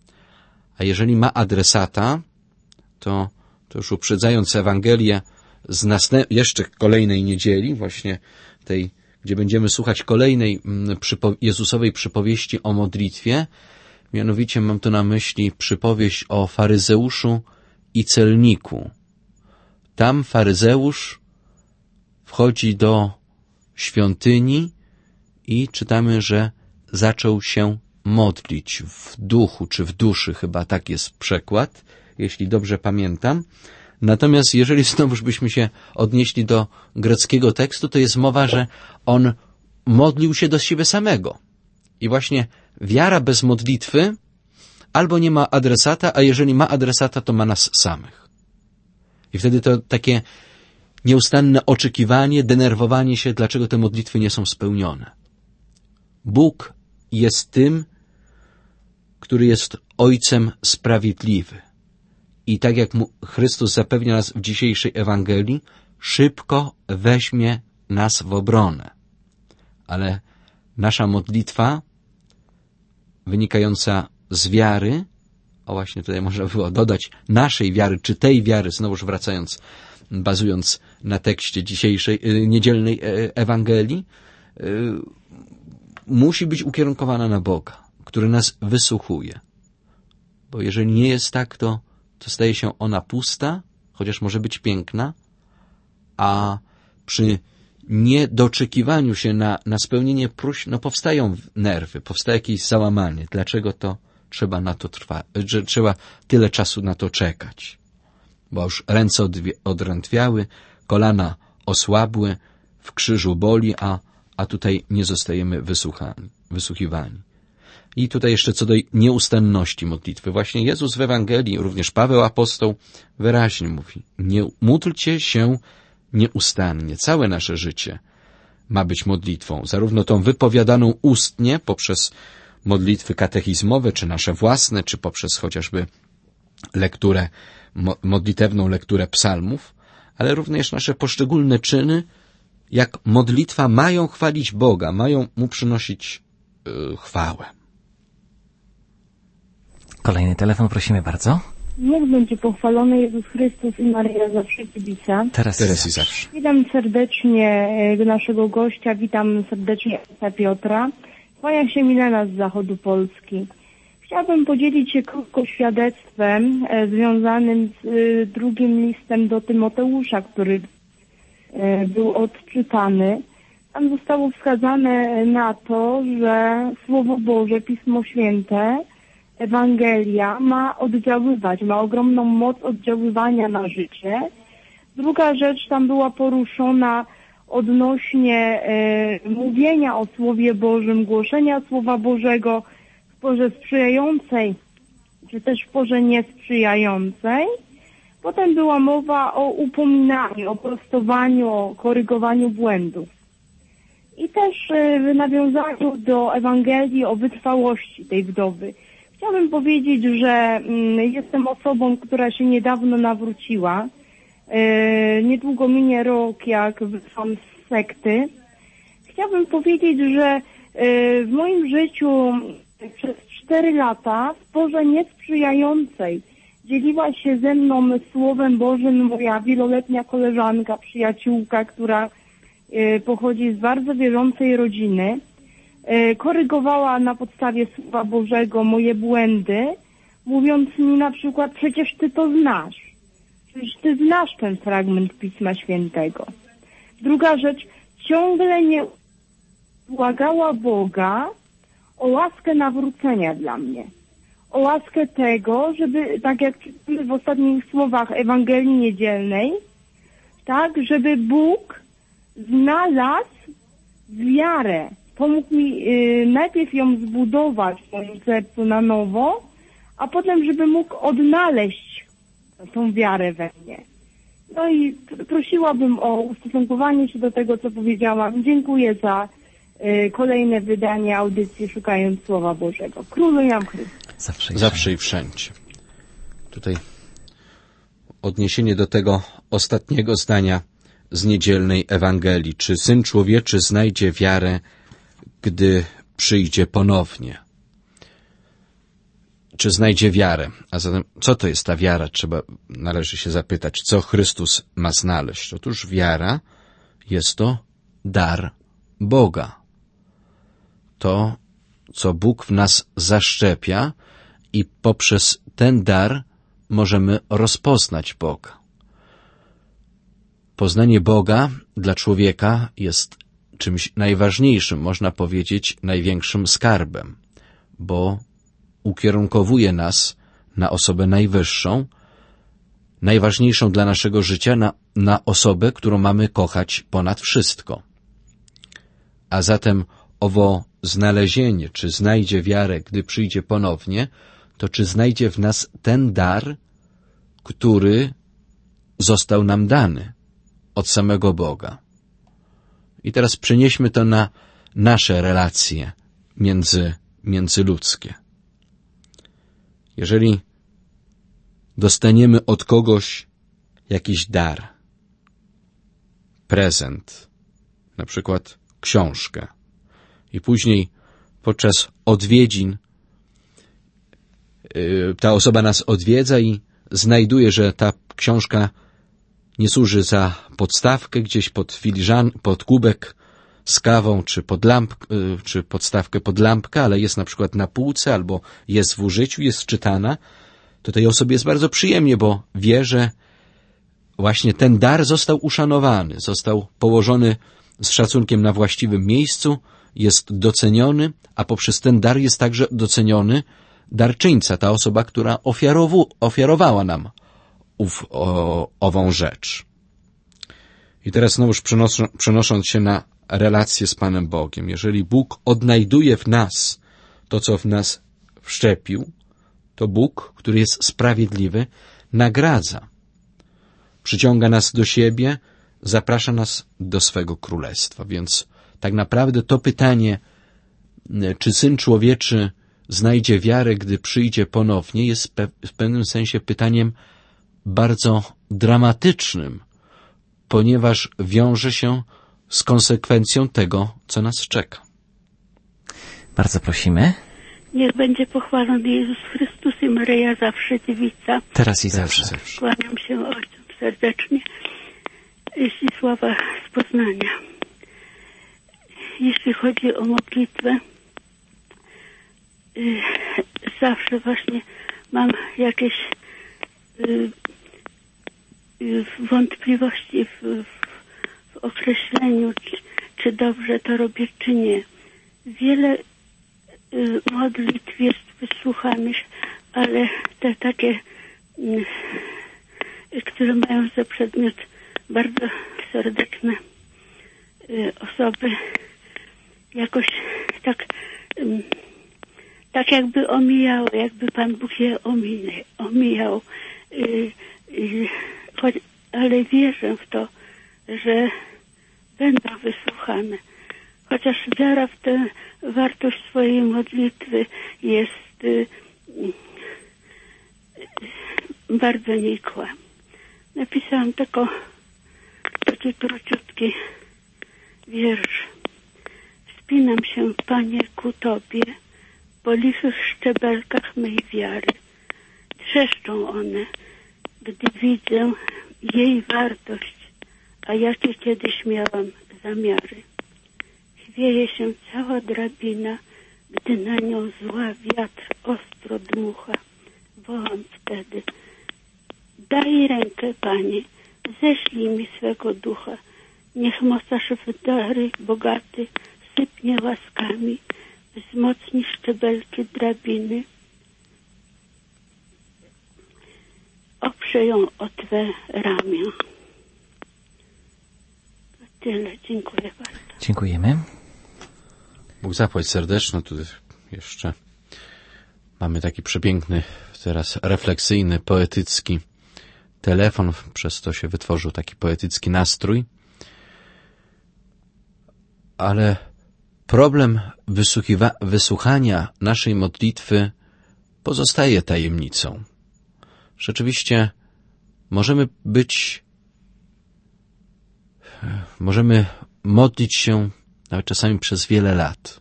B: A jeżeli ma adresata, to, to już uprzedzając Ewangelię z następ- jeszcze kolejnej niedzieli, właśnie tej, gdzie będziemy słuchać kolejnej przypo- Jezusowej przypowieści o modlitwie, mianowicie mam tu na myśli przypowieść o faryzeuszu i celniku. Tam faryzeusz wchodzi do świątyni i czytamy, że zaczął się modlić w duchu, czy w duszy, chyba tak jest przekład, jeśli dobrze pamiętam. Natomiast jeżeli znowuż byśmy się odnieśli do greckiego tekstu, to jest mowa, że on modlił się do siebie samego. I właśnie wiara bez modlitwy albo nie ma adresata, a jeżeli ma adresata, to ma nas samych. I wtedy to takie nieustanne oczekiwanie, denerwowanie się, dlaczego te modlitwy nie są spełnione. Bóg jest tym, który jest Ojcem Sprawiedliwy. I tak jak mu Chrystus zapewnia nas w dzisiejszej Ewangelii, szybko weźmie nas w obronę. Ale nasza modlitwa, wynikająca z wiary, o właśnie tutaj można było dodać naszej wiary, czy tej wiary, znowuż wracając, bazując na tekście dzisiejszej, niedzielnej Ewangelii, musi być ukierunkowana na Boga, który nas wysłuchuje. Bo jeżeli nie jest tak, to, to staje się ona pusta, chociaż może być piękna, a przy niedoczekiwaniu się na, na spełnienie próśb, no powstają nerwy, powstaje jakieś załamanie. Dlaczego to trzeba na to trwać, że trzeba tyle czasu na to czekać? Bo już ręce odwie, odrętwiały, kolana osłabły, w krzyżu boli, a, a tutaj nie zostajemy wysłuchani, wysłuchiwani. I tutaj jeszcze co do nieustanności modlitwy. Właśnie Jezus w Ewangelii, również Paweł apostoł wyraźnie mówi, nie módlcie się nieustannie. Całe nasze życie ma być modlitwą, zarówno tą wypowiadaną ustnie poprzez modlitwy katechizmowe, czy nasze własne, czy poprzez chociażby lekturę, modlitewną lekturę psalmów, ale również nasze poszczególne czyny, jak modlitwa, mają chwalić Boga, mają Mu przynosić yy, chwałę.
A: Kolejny telefon, prosimy bardzo.
F: Niech będzie pochwalony Jezus Chrystus i Maryja zawsze Kibica.
A: Teraz,
B: Teraz i zawsze.
F: Witam serdecznie naszego gościa, witam serdecznie ojca Piotra. Kłania się Milena z zachodu Polski. Chciałabym podzielić się krótko świadectwem e, związanym z e, drugim listem do Tymoteusza, który e, był odczytany. Tam zostało wskazane na to, że Słowo Boże, Pismo Święte, Ewangelia ma oddziaływać, ma ogromną moc oddziaływania na życie. Druga rzecz tam była poruszona odnośnie e, mówienia o Słowie Bożym, głoszenia Słowa Bożego w porze sprzyjającej, czy też w porze niesprzyjającej. Potem była mowa o upominaniu, o prostowaniu, o korygowaniu błędów. I też w nawiązaniu do Ewangelii o wytrwałości tej wdowy. Chciałabym powiedzieć, że jestem osobą, która się niedawno nawróciła. Niedługo minie rok, jak wyszłam z sekty. Chciałabym powiedzieć, że w moim życiu przez cztery lata w porze niesprzyjającej dzieliła się ze mną Słowem Bożym moja wieloletnia koleżanka, przyjaciółka, która pochodzi z bardzo wierzącej rodziny. Korygowała na podstawie Słowa Bożego moje błędy, mówiąc mi na przykład, przecież ty to znasz. Przecież ty znasz ten fragment Pisma Świętego. Druga rzecz, ciągle nie błagała Boga o łaskę nawrócenia dla mnie. O łaskę tego, żeby, tak jak czytamy w ostatnich słowach Ewangelii Niedzielnej, tak, żeby Bóg znalazł wiarę. Pomógł mi y, najpierw ją zbudować w moim sercu na nowo, a potem, żeby mógł odnaleźć tą wiarę we mnie. No i prosiłabym o ustosunkowanie się do tego, co powiedziałam. Dziękuję za y, kolejne wydanie audycji Szukając Słowa Bożego. Króluj nam Chrystus.
B: Zawsze i, Zawsze i wszędzie. Tutaj odniesienie do tego ostatniego zdania z niedzielnej Ewangelii. Czy Syn Człowieczy znajdzie wiarę, gdy przyjdzie ponownie? Czy znajdzie wiarę? A zatem, co to jest ta wiara? Trzeba, należy się zapytać, co Chrystus ma znaleźć. Otóż wiara jest to dar Boga. To, co Bóg w nas zaszczepia i poprzez ten dar możemy rozpoznać Boga. Poznanie Boga dla człowieka jest czymś najważniejszym, można powiedzieć największym skarbem, bo ukierunkowuje nas na osobę najwyższą, najważniejszą dla naszego życia, na, na osobę, którą mamy kochać ponad wszystko. A zatem owo znalezienie, czy znajdzie wiarę, gdy przyjdzie ponownie, to czy znajdzie w nas ten dar, który został nam dany od samego Boga. I teraz przenieśmy to na nasze relacje między, międzyludzkie. Jeżeli dostaniemy od kogoś jakiś dar, prezent, na przykład książkę, i później podczas odwiedzin yy, ta osoba nas odwiedza i znajduje, że ta książka nie służy za podstawkę gdzieś pod filiżan, pod kubek z kawą, czy pod lamp, yy, czy podstawkę pod lampkę, ale jest na przykład na półce, albo jest w użyciu, jest czytana, to tej osobie jest bardzo przyjemnie, bo wie, że właśnie ten dar został uszanowany, został położony z szacunkiem na właściwym miejscu, jest doceniony, a poprzez ten dar jest także doceniony darczyńca, ta osoba, która ofiarowu, ofiarowała nam ów, o, ową rzecz. I teraz znowuż przenosząc, przenosząc się na relacje z Panem Bogiem. Jeżeli Bóg odnajduje w nas to, co w nas wszczepił, to Bóg, który jest sprawiedliwy, nagradza. Przyciąga nas do siebie, zaprasza nas do swego królestwa. Więc tak naprawdę to pytanie, czy Syn Człowieczy znajdzie wiarę, gdy przyjdzie ponownie, jest w pewnym sensie pytaniem bardzo dramatycznym, ponieważ wiąże się z konsekwencją tego, co nas czeka.
A: Bardzo prosimy.
G: Niech będzie pochwalony Jezus Chrystus i Maryja zawsze dziewica.
A: Teraz i zawsze.
B: zawsze.
G: Kłaniam się ojcom serdecznie. Zdzisława z Poznania. Jeśli chodzi o modlitwę, zawsze właśnie mam jakieś wątpliwości w, w, w określeniu, czy, czy dobrze to robię, czy nie. Wiele modlitw jest wysłuchanych, ale te takie, które mają za przedmiot bardzo serdeczne osoby, jakoś tak, tak jakby omijały, jakby Pan Bóg je omijał. Ale wierzę w to, że będą wysłuchane. chociaż wiara w tę wartość swojej modlitwy jest y, y, bardzo nikła. Napisałam tylko taki króciutki wiersz. Wspinam się, Panie, ku Tobie, po lichych szczebelkach mej wiary. Trzeszczą one, gdy widzę jej wartość, a jakie kiedyś miałam zamiary. Chwieje się cała drabina, gdy na nią zła wiatr ostro dmucha. Wołam wtedy: daj rękę, Panie, ześlij mi swego ducha. Niech mocarz w dary bogaty sypnie łaskami, wzmocni szczebelki drabiny. Oprze ją o Twe ramię. To tyle. Dziękuję bardzo.
A: Dziękujemy.
B: Bóg zapłać serdeczno. Tu jeszcze mamy taki przepiękny, teraz refleksyjny, poetycki telefon. Przez to się wytworzył taki poetycki nastrój. Ale problem wysłuchiwa- wysłuchania naszej modlitwy pozostaje tajemnicą. Rzeczywiście możemy być, możemy modlić się nawet czasami przez wiele lat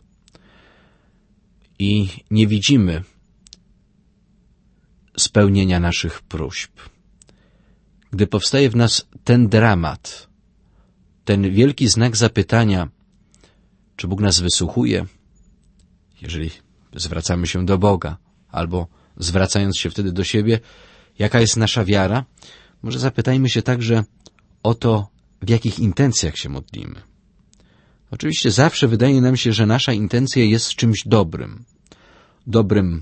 B: i nie widzimy spełnienia naszych próśb. Gdy powstaje w nas ten dramat, ten wielki znak zapytania, czy Bóg nas wysłuchuje, jeżeli zwracamy się do Boga, albo zwracając się wtedy do siebie, jaka jest nasza wiara, może zapytajmy się także o to, w jakich intencjach się modlimy. Oczywiście zawsze wydaje nam się, że nasza intencja jest czymś dobrym. Dobrym,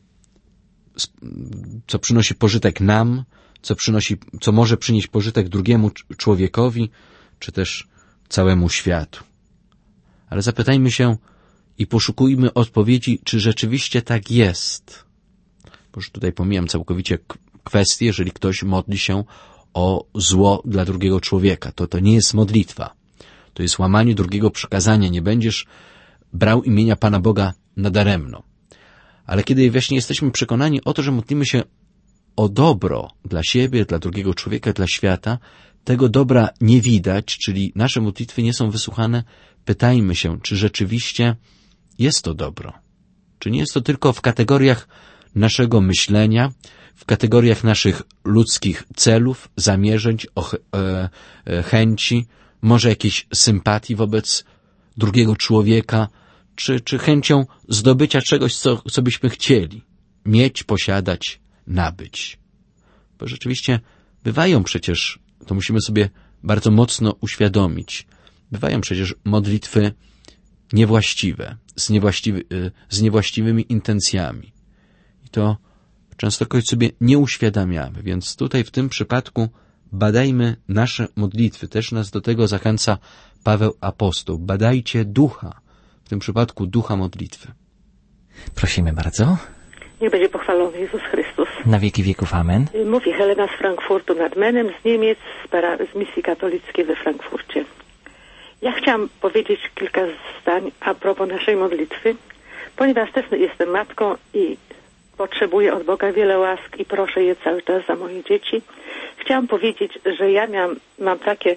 B: co przynosi pożytek nam, co przynosi, co może przynieść pożytek drugiemu człowiekowi, czy też całemu światu. Ale zapytajmy się i poszukujmy odpowiedzi, czy rzeczywiście tak jest. Bo już tutaj pomijam całkowicie kwestię, jeżeli ktoś modli się o zło dla drugiego człowieka. To to nie jest modlitwa. To jest łamanie drugiego przykazania. Nie będziesz brał imienia Pana Boga nadaremno. Ale kiedy właśnie jesteśmy przekonani o to, że modlimy się o dobro dla siebie, dla drugiego człowieka, dla świata, tego dobra nie widać, czyli nasze modlitwy nie są wysłuchane, pytajmy się, czy rzeczywiście jest to dobro. Czy nie jest to tylko w kategoriach naszego myślenia, w kategoriach naszych ludzkich celów, zamierzeń, och, e, e, chęci, może jakiejś sympatii wobec drugiego człowieka, czy, czy chęcią zdobycia czegoś, co, co byśmy chcieli mieć, posiadać, nabyć. Bo rzeczywiście bywają przecież, to musimy sobie bardzo mocno uświadomić, bywają przecież modlitwy niewłaściwe, z, niewłaściwy, z niewłaściwymi intencjami. I to częstokroć sobie nie uświadamiamy, więc tutaj w tym przypadku badajmy nasze modlitwy. Też nas do tego zachęca Paweł Apostoł. Badajcie ducha, w tym przypadku ducha modlitwy.
A: Prosimy bardzo.
H: Niech będzie pochwalony Jezus Chrystus.
A: Na wieki wieków, amen.
H: Mówi Helena z Frankfurtu nad Menem, z Niemiec, z, para, z misji katolickiej we Frankfurcie. Ja chciałam powiedzieć kilka zdań a propos naszej modlitwy, ponieważ też jestem matką i potrzebuję od Boga wiele łask i proszę je cały czas za moje dzieci. Chciałam powiedzieć, że ja miałam, mam takie,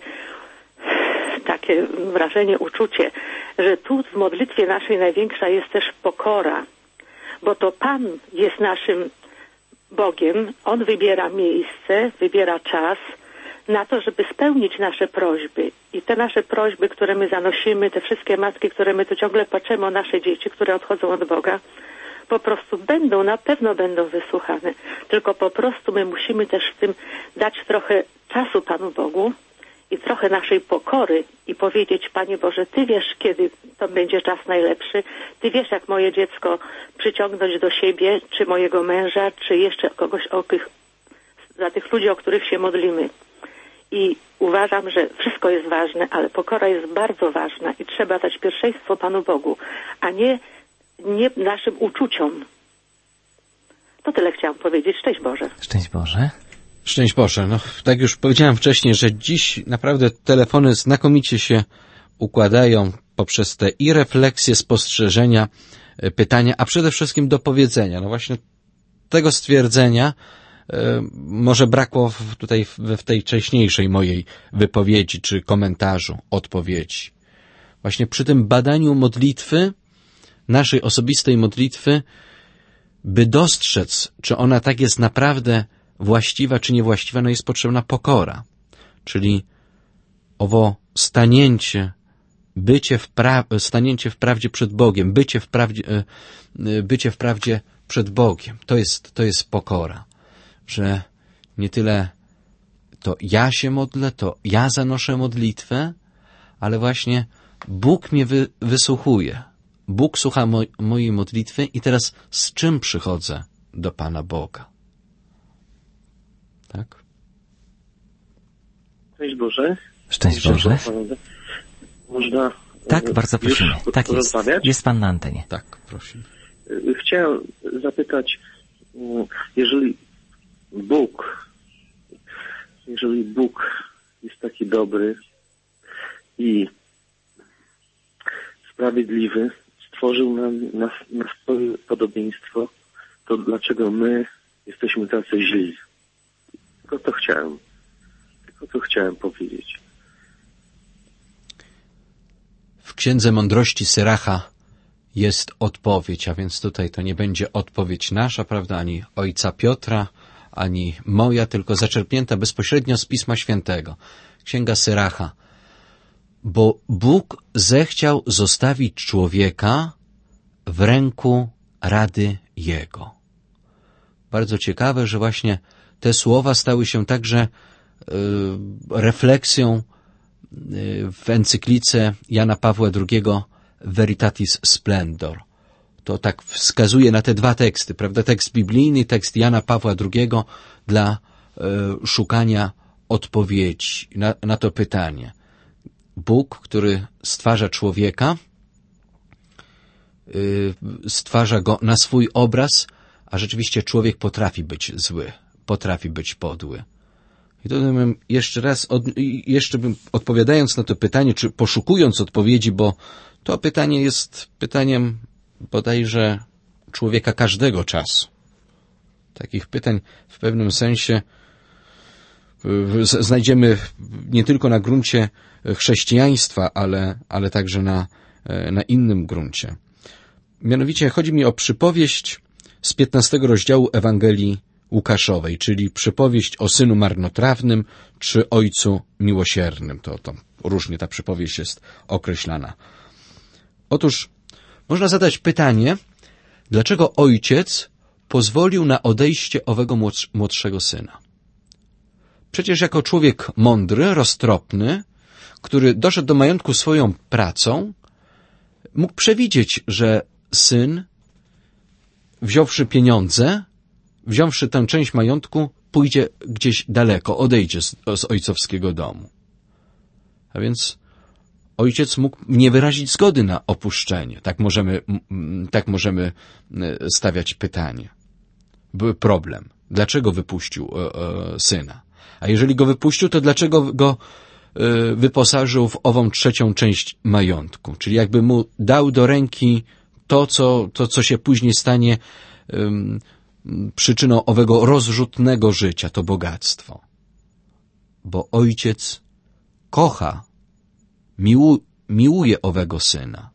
H: takie wrażenie, uczucie, że tu w modlitwie naszej największa jest też pokora, bo to Pan jest naszym Bogiem. On wybiera miejsce, wybiera czas na to, żeby spełnić nasze prośby. I te nasze prośby, które my zanosimy, te wszystkie matki, które my tu ciągle płaczemy o nasze dzieci, które odchodzą od Boga, po prostu będą, na pewno będą wysłuchane. Tylko po prostu my musimy też w tym dać trochę czasu Panu Bogu i trochę naszej pokory i powiedzieć: Panie Boże, Ty wiesz, kiedy to będzie czas najlepszy. Ty wiesz, jak moje dziecko przyciągnąć do siebie, czy mojego męża, czy jeszcze kogoś o tych, za tych ludzi, o których się modlimy. I uważam, że wszystko jest ważne, ale pokora jest bardzo ważna i trzeba dać pierwszeństwo Panu Bogu, a nie, nie naszym uczuciom. To tyle chciałam powiedzieć. Szczęść Boże.
A: Szczęść Boże.
B: Szczęść Boże. No, tak już powiedziałem wcześniej, że dziś naprawdę telefony znakomicie się układają. poprzez te i refleksje, spostrzeżenia, pytania, a przede wszystkim do powiedzenia. No właśnie tego stwierdzenia może brakło tutaj w tej wcześniejszej mojej wypowiedzi, czy komentarzu, odpowiedzi. Właśnie przy tym badaniu modlitwy, naszej osobistej modlitwy, by dostrzec, czy ona tak jest naprawdę właściwa, czy niewłaściwa, no jest potrzebna pokora. Czyli owo stanięcie, bycie w, pra- stanięcie w prawdzie przed Bogiem, bycie w prawdzie, bycie w prawdzie przed Bogiem. To jest, to jest pokora. Że nie tyle to ja się modlę, to ja zanoszę modlitwę, ale właśnie Bóg mnie wy, wysłuchuje. Bóg słucha moj, mojej modlitwy i teraz z czym przychodzę do Pana Boga? Tak?
I: Szczęść Boże.
A: Szczęść Boże.
I: Można
A: Tak, bardzo prosimy. Tak jest. Jest Pan na antenie.
B: Tak, prosimy.
I: Chciałem zapytać, jeżeli Bóg, jeżeli Bóg jest taki dobry i sprawiedliwy, stworzył nam na, na swoje podobieństwo, to dlaczego my jesteśmy tacy źli? Tylko to chciałem, tylko to chciałem powiedzieć.
B: W Księdze Mądrości Syracha jest odpowiedź, a więc tutaj to nie będzie odpowiedź nasza, prawda, ani ojca Piotra, ani moja, tylko zaczerpnięta bezpośrednio z Pisma Świętego. Księga Syracha. Bo Bóg zechciał zostawić człowieka w ręku rady Jego. Bardzo ciekawe, że właśnie te słowa stały się także y, refleksją y, w encyklice Jana Pawła drugiego Veritatis Splendor. To tak wskazuje na te dwa teksty, prawda? Tekst biblijny, tekst Jana Pawła drugiego dla y, szukania odpowiedzi na, na to pytanie. Bóg, który stwarza człowieka, y, stwarza go na swój obraz, a rzeczywiście człowiek potrafi być zły, potrafi być podły. I to bym jeszcze raz, od, jeszcze bym odpowiadając na to pytanie, czy poszukując odpowiedzi, bo to pytanie jest pytaniem bodajże człowieka każdego czasu. Takich pytań w pewnym sensie znajdziemy nie tylko na gruncie chrześcijaństwa, ale, ale także na, na innym gruncie. Mianowicie chodzi mi o przypowieść z piętnastego rozdziału Ewangelii Łukaszowej, czyli przypowieść o synu marnotrawnym czy ojcu miłosiernym. To, to różnie ta przypowieść jest określana. Otóż można zadać pytanie, dlaczego ojciec pozwolił na odejście owego młodszego syna. Przecież jako człowiek mądry, roztropny, który doszedł do majątku swoją pracą, mógł przewidzieć, że syn, wziąwszy pieniądze, wziąwszy tę część majątku, pójdzie gdzieś daleko, odejdzie z, z ojcowskiego domu. A więc ojciec mógł nie wyrazić zgody na opuszczenie. Tak możemy, tak możemy stawiać pytanie. Był problem. Dlaczego wypuścił e, e, syna? A jeżeli go wypuścił, to dlaczego go e, wyposażył w ową trzecią część majątku? Czyli jakby mu dał do ręki to, co, to, co się później stanie e, przyczyną owego rozrzutnego życia, to bogactwo. Bo ojciec kocha, miłu, miłuje owego syna.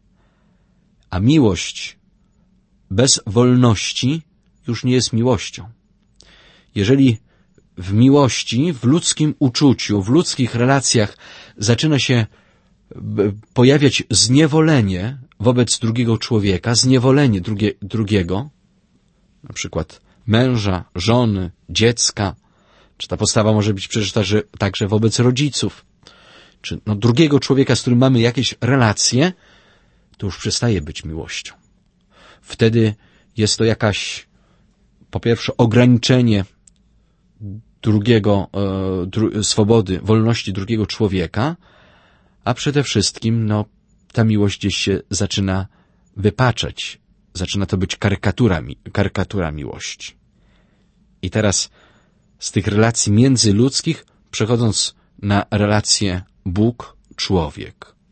B: A miłość bez wolności już nie jest miłością. Jeżeli w miłości, w ludzkim uczuciu, w ludzkich relacjach zaczyna się pojawiać zniewolenie wobec drugiego człowieka, zniewolenie drugie, drugiego, na przykład męża, żony, dziecka, czy ta postawa może być przeżyta także wobec rodziców, czy no, drugiego człowieka, z którym mamy jakieś relacje, to już przestaje być miłością. Wtedy jest to jakaś, po pierwsze, ograniczenie drugiego, e, dru, swobody, wolności drugiego człowieka, a przede wszystkim, no, ta miłość gdzieś się zaczyna wypaczać. Zaczyna to być karykatura, karykatura miłości. I teraz z tych relacji międzyludzkich, przechodząc na relacje Bóg-człowiek.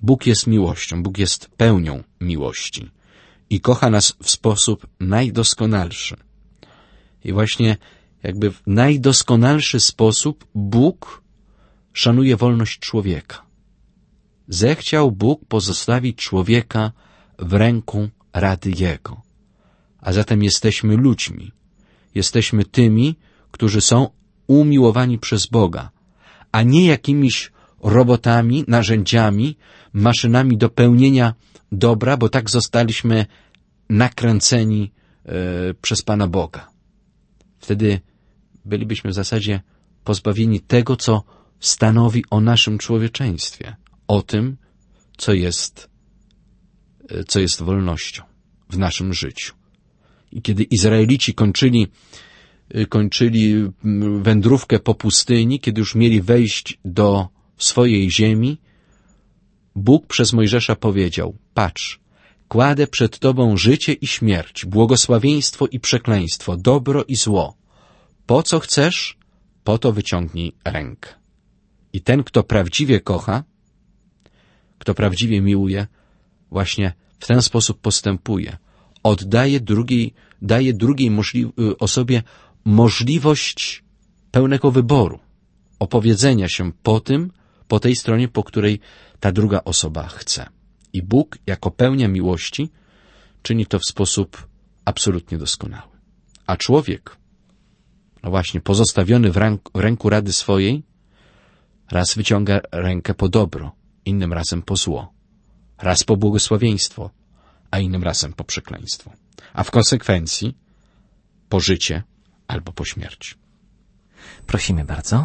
B: Bóg jest miłością, Bóg jest pełnią miłości i kocha nas w sposób najdoskonalszy. I właśnie jakby w najdoskonalszy sposób Bóg szanuje wolność człowieka. Zechciał Bóg pozostawić człowieka w ręku rady Jego. A zatem jesteśmy ludźmi. Jesteśmy tymi, którzy są umiłowani przez Boga, a nie jakimiś robotami, narzędziami, maszynami do pełnienia dobra, bo tak zostaliśmy nakręceni e, przez Pana Boga. Wtedy bylibyśmy w zasadzie pozbawieni tego, co stanowi o naszym człowieczeństwie, o tym, co jest, e, co jest wolnością w naszym życiu. I kiedy Izraelici kończyli, kończyli wędrówkę po pustyni, kiedy już mieli wejść do swojej ziemi, Bóg przez Mojżesza powiedział: patrz, kładę przed tobą życie i śmierć, błogosławieństwo i przekleństwo, dobro i zło. Po co chcesz, po to wyciągnij rękę. I ten, kto prawdziwie kocha, kto prawdziwie miłuje, właśnie w ten sposób postępuje. Oddaje drugiej, daje drugiej możli- osobie możliwość pełnego wyboru, opowiedzenia się po tym, po tej stronie, po której ta druga osoba chce. I Bóg, jako pełnia miłości, czyni to w sposób absolutnie doskonały. A człowiek, no właśnie, pozostawiony w, ręk- w ręku rady swojej, raz wyciąga rękę po dobro, innym razem po zło, raz po błogosławieństwo, a innym razem po przekleństwo. A w konsekwencji po życie albo po śmierć.
A: Prosimy bardzo.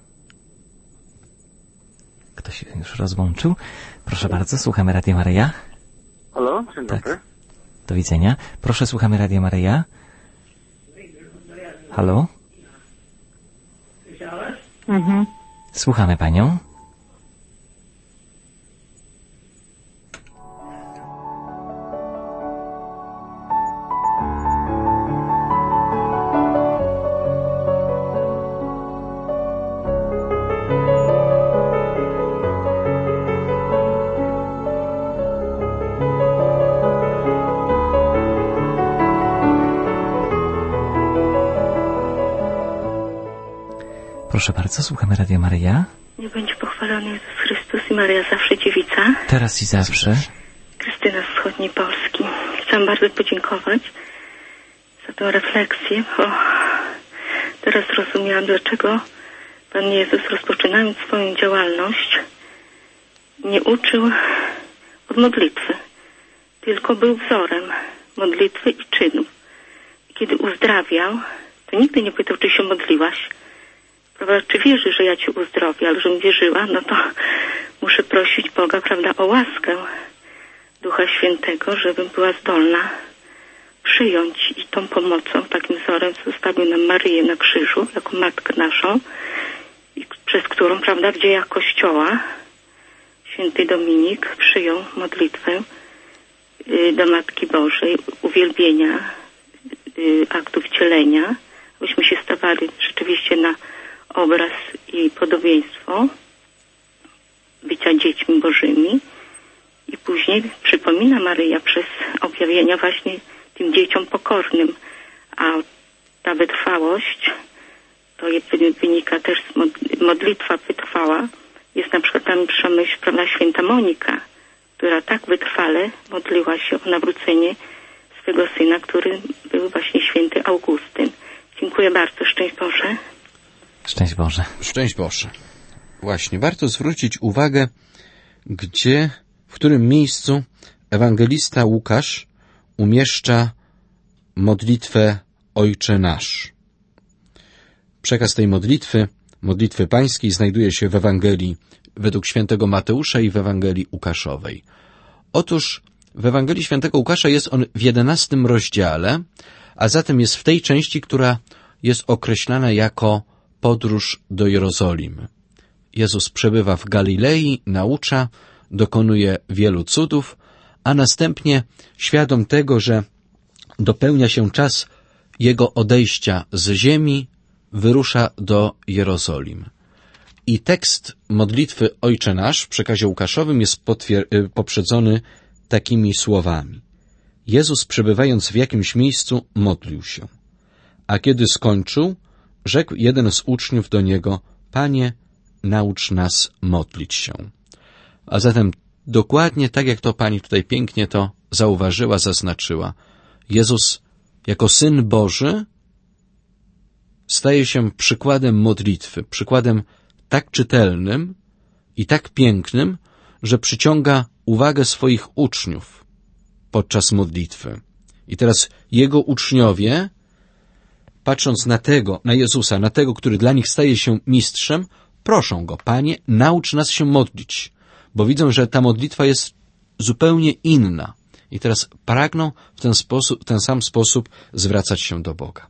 A: Ktoś się już rozłączył. Proszę bardzo, słuchamy Radia Maryja.
J: Halo, dzień
A: tak.
J: dobry.
A: Do widzenia. Proszę, słuchamy Radia Maryja. Halo?
F: Mhm.
A: Słuchamy panią. Proszę bardzo, słuchamy Radia Maryja.
G: Nie będzie pochwalony Jezus Chrystus i Maria zawsze dziewica.
A: Teraz i zawsze.
G: Krystyna z wschodniej Polski. Chciałam bardzo podziękować za tę refleksję, bo teraz rozumiałam, dlaczego Pan Jezus, rozpoczynając swoją działalność, nie uczył od modlitwy, tylko był wzorem modlitwy i czynów. I kiedy uzdrawiał, to nigdy nie pytał, czy się modliłaś. Prawda, czy wierzy, że ja Cię uzdrowię, ale żebym wierzyła, no to muszę prosić Boga, prawda, o łaskę Ducha Świętego, żebym była zdolna przyjąć i tą pomocą, takim wzorem zostawił nam Maryję na krzyżu, jako Matkę naszą, i przez którą, prawda, w dziejach Kościoła święty Dominik przyjął modlitwę y, do Matki Bożej, uwielbienia y, aktu wcielenia, abyśmy się stawali rzeczywiście na obraz i podobieństwo bycia dziećmi Bożymi. I później przypomina Maryja przez objawienia właśnie tym dzieciom pokornym. A ta wytrwałość to jest, wynika też z modlitwa wytrwała. Jest na przykład tam myśl, prawda, święta Monika, która tak wytrwale modliła się o nawrócenie swego syna, który był właśnie święty Augustyn. Dziękuję bardzo. Szczęść Boże.
A: Szczęść Boże.
B: Szczęść Boże. Właśnie, warto zwrócić uwagę, gdzie, w którym miejscu ewangelista Łukasz umieszcza modlitwę Ojcze Nasz. Przekaz tej modlitwy, modlitwy pańskiej, znajduje się w Ewangelii według świętego Mateusza i w Ewangelii Łukaszowej. Otóż w Ewangelii świętego Łukasza jest on w jedenastym rozdziale, a zatem jest w tej części, która jest określana jako podróż do Jerozolimy. Jezus przebywa w Galilei, naucza, dokonuje wielu cudów, a następnie, świadom tego, że dopełnia się czas Jego odejścia z ziemi, wyrusza do Jerozolimy. I tekst modlitwy Ojcze Nasz w przekazie Łukaszowym jest potwier- poprzedzony takimi słowami. Jezus, przebywając w jakimś miejscu, modlił się. A kiedy skończył, rzekł jeden z uczniów do Niego, Panie, naucz nas modlić się. A zatem dokładnie tak, jak to Pani tutaj pięknie to zauważyła, zaznaczyła, Jezus jako Syn Boży staje się przykładem modlitwy, przykładem tak czytelnym i tak pięknym, że przyciąga uwagę swoich uczniów podczas modlitwy. I teraz Jego uczniowie, patrząc na tego, na Jezusa, na tego, który dla nich staje się mistrzem, proszą Go, Panie, naucz nas się modlić, bo widzą, że ta modlitwa jest zupełnie inna. I teraz pragną w ten sposób, w ten sam sposób zwracać się do Boga.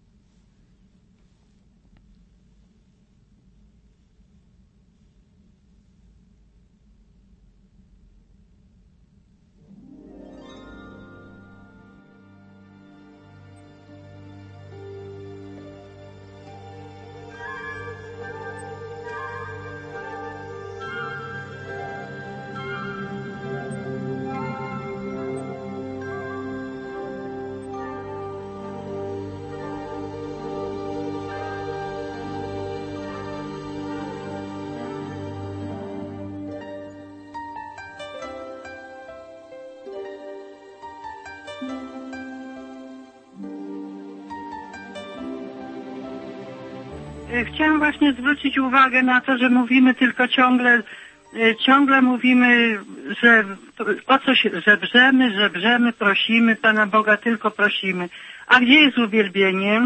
J: Chciałam właśnie zwrócić uwagę na to, że mówimy tylko ciągle, ciągle mówimy, że o coś żebrzemy, żebrzemy, prosimy Pana Boga, tylko prosimy. A gdzie jest uwielbienie?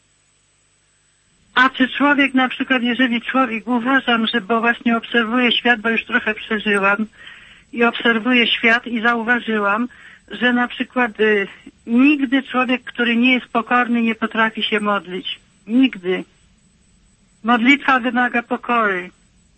J: A czy człowiek na przykład, jeżeli człowiek, uważam, że bo właśnie obserwuję świat, bo już trochę przeżyłam i obserwuję świat i zauważyłam, że na przykład y, nigdy człowiek, który nie jest pokorny, nie potrafi się modlić. Nigdy. Modlitwa wymaga pokory.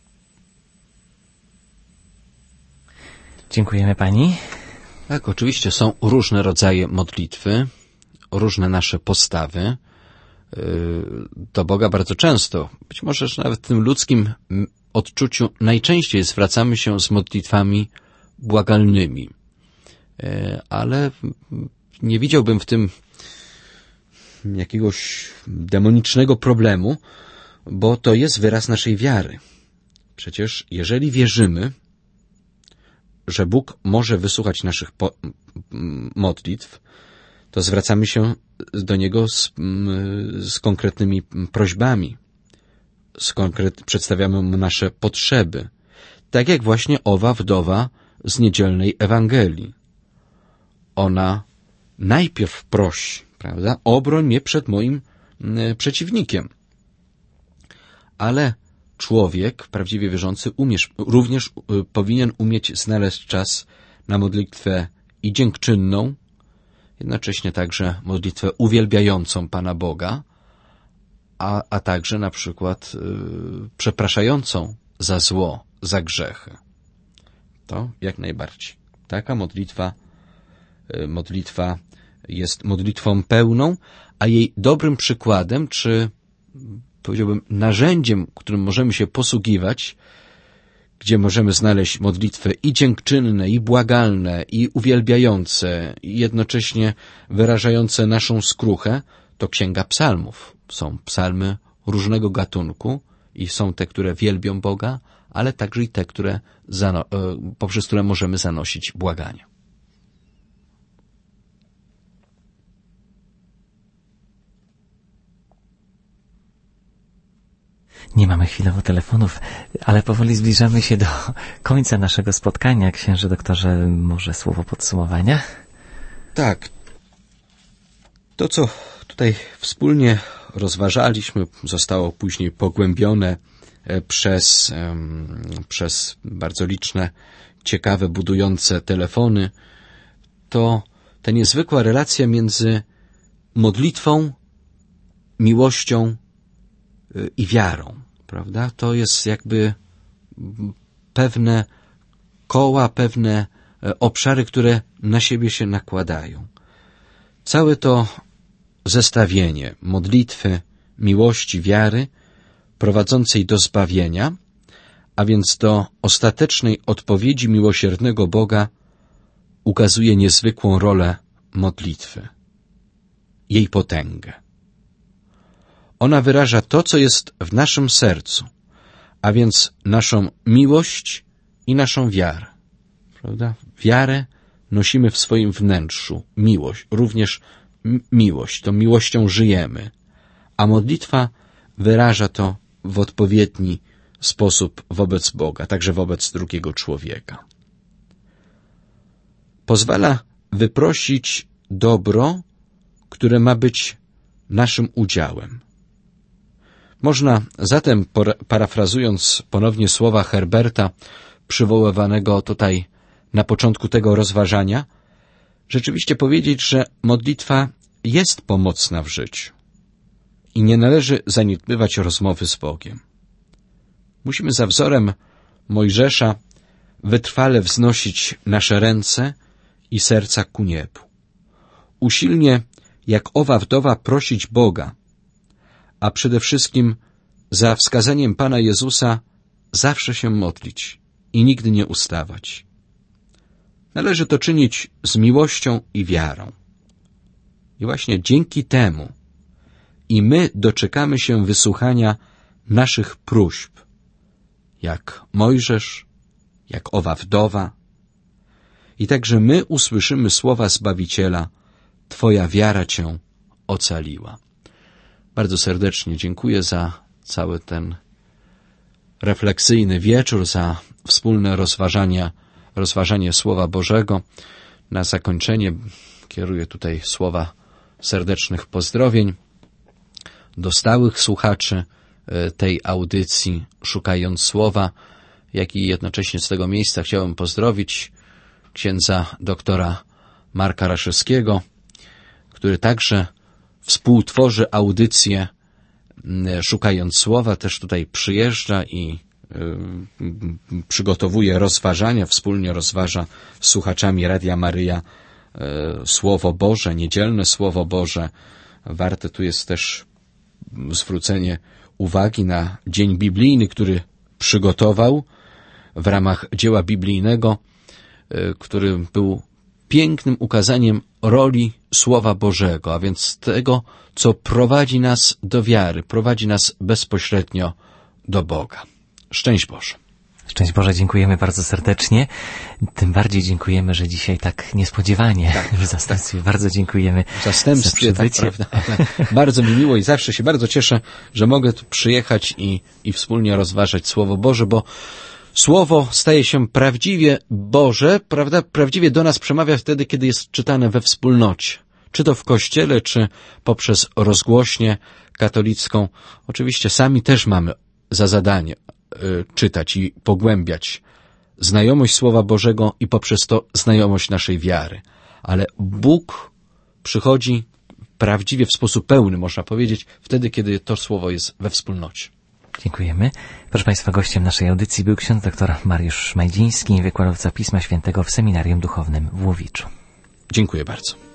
A: Dziękujemy Pani.
B: Tak, oczywiście są różne rodzaje modlitwy, różne nasze postawy do Boga bardzo często. Być może, że nawet w tym ludzkim odczuciu najczęściej zwracamy się z modlitwami błagalnymi. Ale nie widziałbym w tym jakiegoś demonicznego problemu, bo to jest wyraz naszej wiary. Przecież jeżeli wierzymy, że Bóg może wysłuchać naszych po- modlitw, to zwracamy się do Niego z, z konkretnymi prośbami, z konkret- przedstawiamy Mu nasze potrzeby. Tak jak właśnie owa wdowa z niedzielnej Ewangelii. Ona najpierw prosi, prawda? Obroń mnie przed moim y, przeciwnikiem. Ale człowiek, prawdziwie wierzący, umiesz, również y, powinien umieć znaleźć czas na modlitwę i dziękczynną, jednocześnie także modlitwę uwielbiającą Pana Boga, a, a także na przykład y, przepraszającą za zło, za grzechy. To jak najbardziej. Taka modlitwa, y, modlitwa jest modlitwą pełną, a jej dobrym przykładem, czy powiedziałbym narzędziem, którym możemy się posługiwać, gdzie możemy znaleźć modlitwy i dziękczynne, i błagalne, i uwielbiające, i jednocześnie wyrażające naszą skruchę, to Księga Psalmów. Są psalmy różnego gatunku i są te, które wielbią Boga, ale także i te, które zano- poprzez które możemy zanosić błagania.
A: Nie mamy chwilowo telefonów, ale powoli zbliżamy się do końca naszego spotkania. Księże doktorze, może słowo podsumowania?
B: Tak. To, co tutaj wspólnie rozważaliśmy, zostało później pogłębione przez, um, przez bardzo liczne, ciekawe, budujące telefony. To ta niezwykła relacja między modlitwą, miłością i wiarą, prawda? To jest jakby pewne koła, pewne obszary, które na siebie się nakładają. Całe to zestawienie modlitwy, miłości, wiary prowadzącej do zbawienia, a więc do ostatecznej odpowiedzi miłosiernego Boga, ukazuje niezwykłą rolę modlitwy, jej potęgę. Ona wyraża to, co jest w naszym sercu, a więc naszą miłość i naszą wiarę. Prawda? Wiarę nosimy w swoim wnętrzu, miłość, również miłość, tą miłością żyjemy, a modlitwa wyraża to w odpowiedni sposób wobec Boga, także wobec drugiego człowieka. Pozwala wyprosić dobro, które ma być naszym udziałem. Można zatem, parafrazując ponownie słowa Herberta, przywoływanego tutaj na początku tego rozważania, rzeczywiście powiedzieć, że modlitwa jest pomocna w życiu i nie należy zaniedbywać rozmowy z Bogiem. Musimy za wzorem Mojżesza wytrwale wznosić nasze ręce i serca ku niebu. Usilnie, jak owa wdowa, prosić Boga, a przede wszystkim za wskazaniem Pana Jezusa zawsze się modlić i nigdy nie ustawać. Należy to czynić z miłością i wiarą. I właśnie dzięki temu i my doczekamy się wysłuchania naszych próśb, jak Mojżesz, jak owa wdowa. I także my usłyszymy słowa Zbawiciela: Twoja wiara Cię ocaliła. Bardzo serdecznie dziękuję za cały ten refleksyjny wieczór, za wspólne rozważania, rozważanie Słowa Bożego. Na zakończenie kieruję tutaj słowa serdecznych pozdrowień do stałych słuchaczy tej audycji Szukając Słowa, jak i jednocześnie z tego miejsca chciałem pozdrowić księdza doktora Marka Raszewskiego, który także współtworzy audycję Szukając Słowa, też tutaj przyjeżdża i y, przygotowuje rozważania, wspólnie rozważa z słuchaczami Radia Maryja y, Słowo Boże, niedzielne Słowo Boże. Warte tu jest też zwrócenie uwagi na Dzień Biblijny, który przygotował w ramach dzieła biblijnego, y, który był pięknym ukazaniem roli Słowa Bożego, a więc tego, co prowadzi nas do wiary, prowadzi nas bezpośrednio do Boga. Szczęść Boże.
A: Szczęść Boże, dziękujemy bardzo serdecznie. Tym bardziej dziękujemy, że dzisiaj tak niespodziewanie tak, w zastępstwie. Tak. Bardzo dziękujemy
B: w zastępstwie,
A: za
B: tak, prawda? Bardzo mi miło i zawsze się bardzo cieszę, że mogę tu przyjechać i, i wspólnie rozważać Słowo Boże, bo Słowo staje się prawdziwie Boże, prawda? Prawdziwie do nas przemawia wtedy, kiedy jest czytane we wspólnocie. Czy to w kościele, czy poprzez rozgłośnię katolicką. Oczywiście sami też mamy za zadanie y, czytać i pogłębiać znajomość Słowa Bożego i poprzez to znajomość naszej wiary. Ale Bóg przychodzi prawdziwie w sposób pełny, można powiedzieć, wtedy, kiedy to Słowo jest we wspólnocie.
A: Dziękujemy. Proszę Państwa, gościem naszej audycji był ksiądz doktor Mariusz Szmajdziński, wykładowca Pisma Świętego w Seminarium Duchownym w Łowiczu.
B: Dziękuję bardzo.